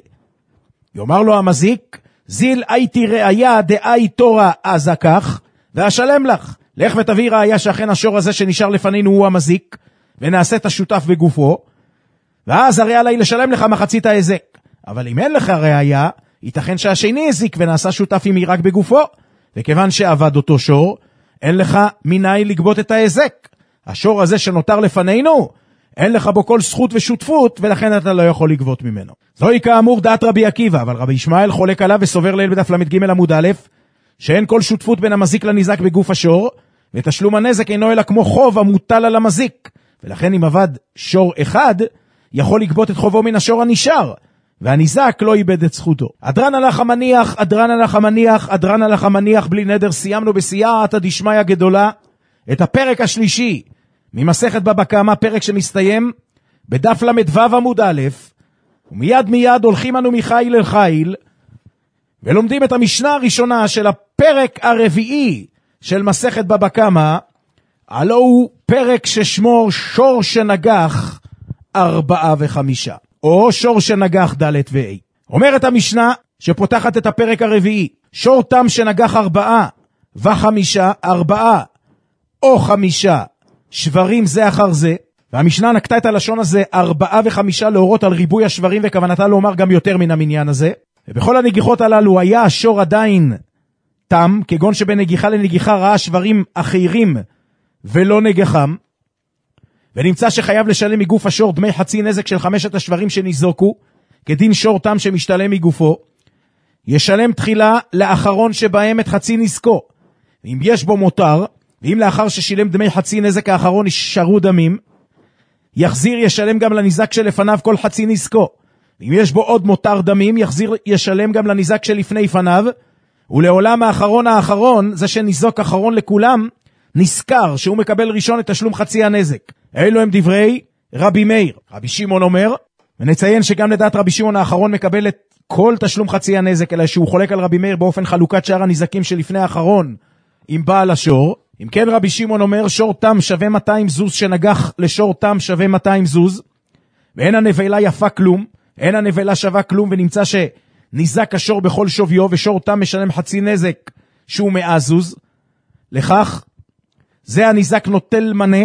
יאמר לו המזיק, זיל הייתי ראיה דאי תורה אזכך, ואשלם לך. לך ותביא ראיה שאכן השור הזה שנשאר לפנינו הוא המזיק, ונעשה את השותף בגופו, ואז הרי עלי לשלם לך מחצית ההיזק. אבל אם אין לך ראיה, ייתכן שהשני הזיק ונעשה שותף עמי רק בגופו, וכיוון שעבד אותו שור, אין לך מיני לגבות את ההיזק. השור הזה שנותר לפנינו, אין לך בו כל זכות ושותפות, ולכן אתה לא יכול לגבות ממנו. זוהי כאמור דעת רבי עקיבא, אבל רבי ישמעאל חולק עליו וסובר לאל בדף למד ג' עמוד א', שאין כל שותפות בין המזיק לניזק בגוף השור, ותשלום הנזק אינו אלא כמו חוב המוטל על המזיק, ולכן אם עבד שור אחד, יכול לגבות את חובו מן השור הנשאר, והניזק לא איבד את זכותו. אדרן הלך המניח, אדרן הלך המניח, אדרן הלך המניח, בלי נדר סיימנו בסייעתא דשמיא גדולה, את הפרק השלישי, ממסכת בבא קמא, פרק שמסתיים בדף למד ו' עמוד א', ומיד מיד הולכים אנו מחיל אל חיל, ולומדים את המשנה הראשונה של הפרק הרביעי של מסכת בבא קמא, הלא הוא פרק ששמו שור שנגח ארבעה וחמישה, או שור שנגח ד' וה'. אומרת המשנה שפותחת את הפרק הרביעי, שור תם שנגח ארבעה וחמישה, ארבעה או חמישה שברים זה אחר זה, והמשנה נקטה את הלשון הזה ארבעה וחמישה להורות על ריבוי השברים, וכוונתה לומר גם יותר מן המניין הזה. ובכל הנגיחות הללו היה השור עדיין תם, כגון שבנגיחה לנגיחה ראה שברים אחרים ולא נגחם, ונמצא שחייב לשלם מגוף השור דמי חצי נזק של חמשת השברים שניזוקו, כדין שור תם שמשתלם מגופו, ישלם תחילה לאחרון שבהם את חצי נזקו, ואם יש בו מותר, ואם לאחר ששילם דמי חצי נזק האחרון נשארו דמים, יחזיר ישלם גם לניזק שלפניו כל חצי נזקו. אם יש בו עוד מותר דמים, יחזיר ישלם גם לניזק שלפני פניו, ולעולם האחרון האחרון, זה שניזוק אחרון לכולם, נזכר שהוא מקבל ראשון את תשלום חצי הנזק. אלו הם דברי רבי מאיר. רבי שמעון אומר, ונציין שגם לדעת רבי שמעון האחרון מקבל את כל תשלום חצי הנזק, אלא שהוא חולק על רבי מאיר באופן חלוקת שאר הנזקים שלפני האחרון עם בעל השור. אם כן רבי שמעון אומר, שור תם שווה מאתיים זוז שנגח לשור תם שווה מאתיים זוז, ואין הנבלה יפה כלום, אין הנבלה שווה כלום, ונמצא שניזק השור בכל שוויו, ושור תם משלם חצי נזק שהוא מאה זוז, לכך זה הניזק נוטל מנה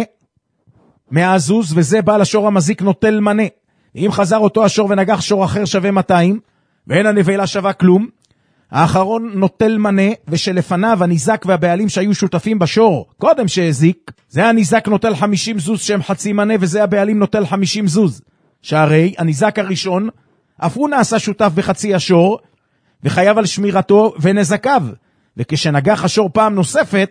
מאה זוז, וזה בעל השור המזיק נוטל מנה. אם חזר אותו השור ונגח שור אחר שווה מאתיים, ואין הנבלה שווה כלום, האחרון נוטל מנה, ושלפניו הניזק והבעלים שהיו שותפים בשור קודם שהזיק, זה הניזק נוטל חמישים זוז שהם חצי מנה, וזה הבעלים נוטל חמישים זוז, שהרי הניזק הראשון אף הוא נעשה שותף בחצי השור, וחייב על שמירתו ונזקיו, וכשנגח השור פעם נוספת,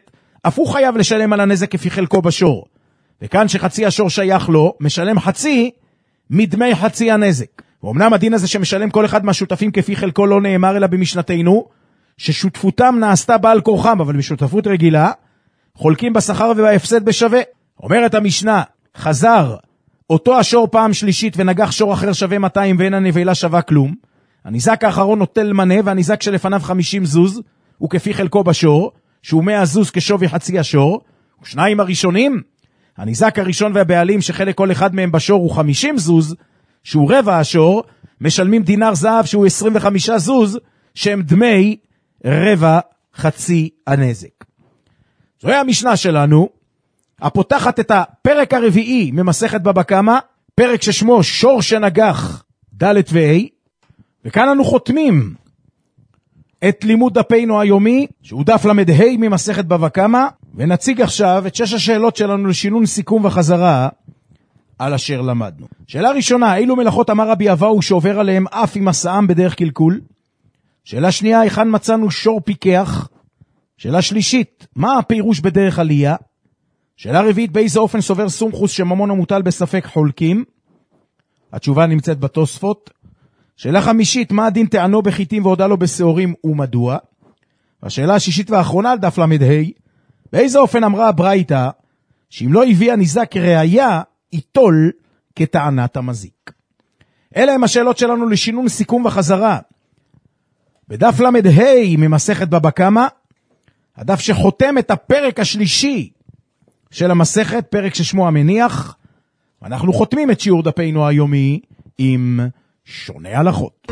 אף הוא חייב לשלם על הנזק כפי חלקו בשור. וכאן שחצי השור שייך לו, משלם חצי מדמי חצי הנזק. ואומנם הדין הזה שמשלם כל אחד מהשותפים כפי חלקו לא נאמר אלא במשנתנו, ששותפותם נעשתה בעל כורחם, אבל בשותפות רגילה, חולקים בשכר ובהפסד בשווה. אומרת המשנה, חזר אותו השור פעם שלישית ונגח שור אחר שווה מאתיים ואין הנבלה שווה כלום, הניזק האחרון נוטל מנה והניזק שלפניו חמישים זוז, הוא כפי חלקו בשור, שהוא מאה זוז כשווי חצי השור, ושניים הראשונים, הניזק הראשון והבעלים שחלק כל אחד מהם בשור הוא חמישים זוז, שהוא רבע השור, משלמים דינר זהב שהוא עשרים וחמישה זוז, שהם דמי רבע חצי הנזק. זוהי המשנה שלנו, הפותחת את הפרק הרביעי ממסכת בבא קמא, פרק ששמו שור שנגח ד' וה', וכאן אנו חותמים את לימוד דפינו היומי, שהוא דף למד-ה' ממסכת בבא קמא, ונציג עכשיו את שש השאלות שלנו לשינון סיכום וחזרה על אשר למדנו. שאלה ראשונה, אילו מלאכות אמר רבי אבאו שעובר עליהם אף עם מסעם בדרך קלקול? שאלה שנייה, היכן מצאנו שור פיקח? שאלה שלישית, מה הפירוש בדרך עלייה? שאלה רביעית, באיזה אופן סובר סומכוס שממון המוטל בספק חולקים? התשובה נמצאת בתוספות. שאלה חמישית, מה הדין טענו בחיטים והודע לו בשעורים ומדוע? והשאלה השישית והאחרונה על דף למד-ה', באיזה אופן אמרה הברייתא שאם לא הביא הניזק ראיה, ייטול כטענת המזיק? אלה הם השאלות שלנו לשינון סיכום וחזרה. בדף למד-ה' ממסכת בבא קמא, הדף שחותם את הפרק השלישי של המסכת, פרק ששמו המניח, ואנחנו חותמים את שיעור דפינו היומי עם שונה הלכות.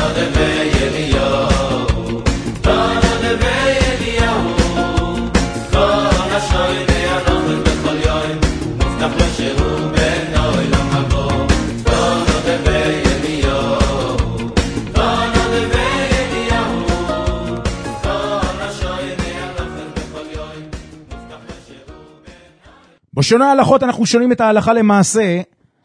בשונה ההלכות אנחנו שונים את ההלכה למעשה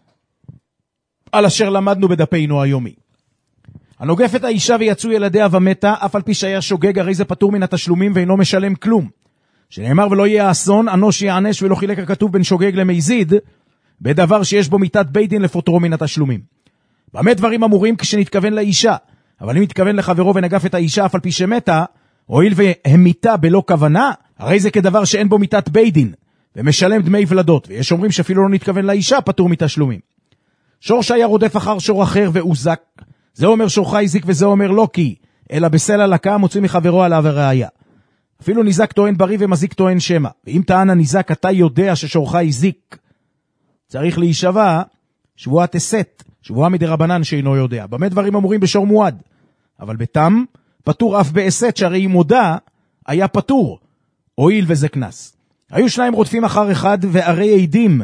על אשר למדנו בדפינו היומי. הנוגף את האישה ויצאו ילדיה ומתה, אף על פי שהיה שוגג, הרי זה פטור מן התשלומים ואינו משלם כלום. שנאמר ולא יהיה אסון, אנוש יענש, ולא חילק הכתוב בין שוגג למזיד, בדבר שיש בו מיתת בית דין לפוטרו מן התשלומים. באמת דברים אמורים כשנתכוון לאישה, אבל אם נתכוון לחברו ונגף את האישה אף על פי שמתה, הואיל והמיתה בלא כוונה, הרי זה כדבר שאין בו מיתת בית דין, ומשלם דמי ולדות, ויש אומרים שאפילו לא נתכוון לאישה, פטור מתשלומים. שור שהיה רודף אחר שור אחר ואוזק, זה אומר שורך הזיק וזה אומר לא כי, אלא בסלע לקה מוציא מחברו עליו הראיה. אפילו ניזק טוען בריא ומזיק טוען שמה, ואם טען הניזק אתה יודע ששורך הזיק, צריך להישבע שבועת הסת, שבועה מדרבנן שאינו יודע. במה דברים אמורים בשור מועד? אבל בתם פטור אף בהסת, שהרי אם מודע היה פטור, הועיל וזה כנס. היו שניים רודפים אחר אחד וערי עדים,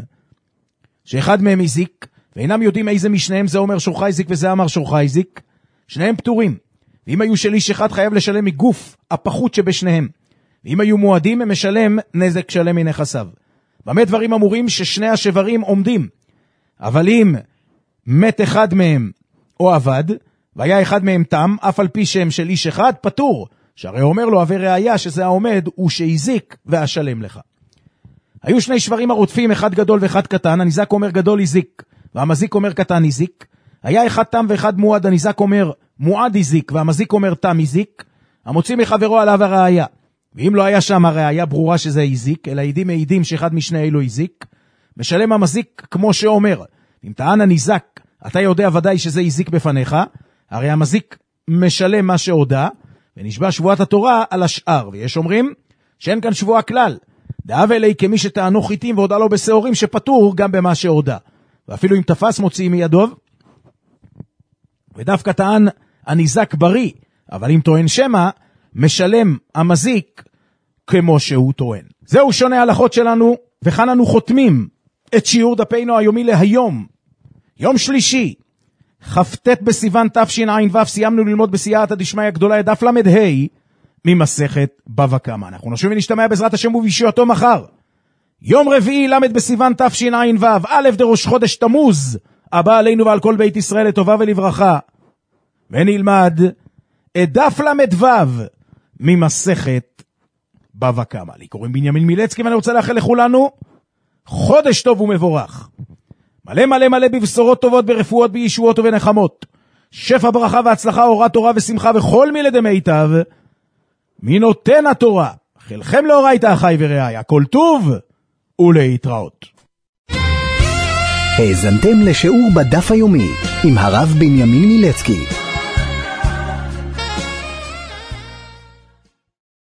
שאחד מהם הזיק, ואינם יודעים איזה משניהם זה אומר שורך הזיק וזה אמר שורך הזיק, שניהם פטורים. ואם היו של איש אחד חייב לשלם מגוף הפחות שבשניהם, ואם היו מועדים הם משלם נזק שלם מנכסיו. במה דברים אמורים? ששני השברים עומדים, אבל אם מת אחד מהם או עבד, והיה אחד מהם תם, אף על פי שהם של איש אחד, פטור, שהרי אומר לו הווה ראיה שזה העומד הוא שהזיק ואשלם לך. היו שני שברים הרודפים, אחד גדול ואחד קטן, הניזק אומר גדול הזיק, והמזיק אומר קטן הזיק. היה אחד תם ואחד מועד, הניזק אומר מועד הזיק, והמזיק אומר תם הזיק, המוציא מחברו עליו הראיה. ואם לא היה שם הראיה ברורה שזה הזיק, אלא עדים מעידים שאחד משני אלו הזיק, משלם המזיק כמו שאומר. אם טען הניזק, אתה יודע ודאי שזה הזיק בפניך, הרי המזיק משלם מה שהודע, ונשבע שבועת התורה על השאר. ויש אומרים שאין כאן שבועה כלל, דאב אלי כמי שטענו חיטים והודע לו בשעורים שפטור גם במה שהודע. ואפילו אם תפס מוציא מידו, ודווקא טען הניזק בריא, אבל אם טוען שמה, משלם המזיק כמו שהוא טוען. זהו שונה ההלכות שלנו, וכאן אנו חותמים את שיעור דפינו היומי להיום, יום שלישי, כ"ט בסיוון תשע"ו, סיימנו ללמוד בסייעתא דשמיא הגדולה את דף למד-ה' ממסכת בבא קמא. אנחנו נשוב ונשתמע בעזרת השם ובישועתו מחר, יום רביעי למד בסיוון תשע"ו, א' דראש חודש תמוז, הבא עלינו ועל כל בית ישראל לטובה ולברכה, ונלמד את דף למד-ו' ממסכת בבא קמא. לי קוראים בנימין מילצקי, ואני רוצה לאחל לכולנו חודש טוב ומבורך. מלא מלא מלא בבשורות טובות, ברפואות, בישועות ובנחמות. שפע ברכה והצלחה, אורה תורה ושמחה וכל מילי דמיטב. מי נותן התורה? חלכם לאורייתא אחי ורעי, הכל טוב ולהתראות. האזנתם לשיעור בדף היומי עם הרב בנימין מילצקי.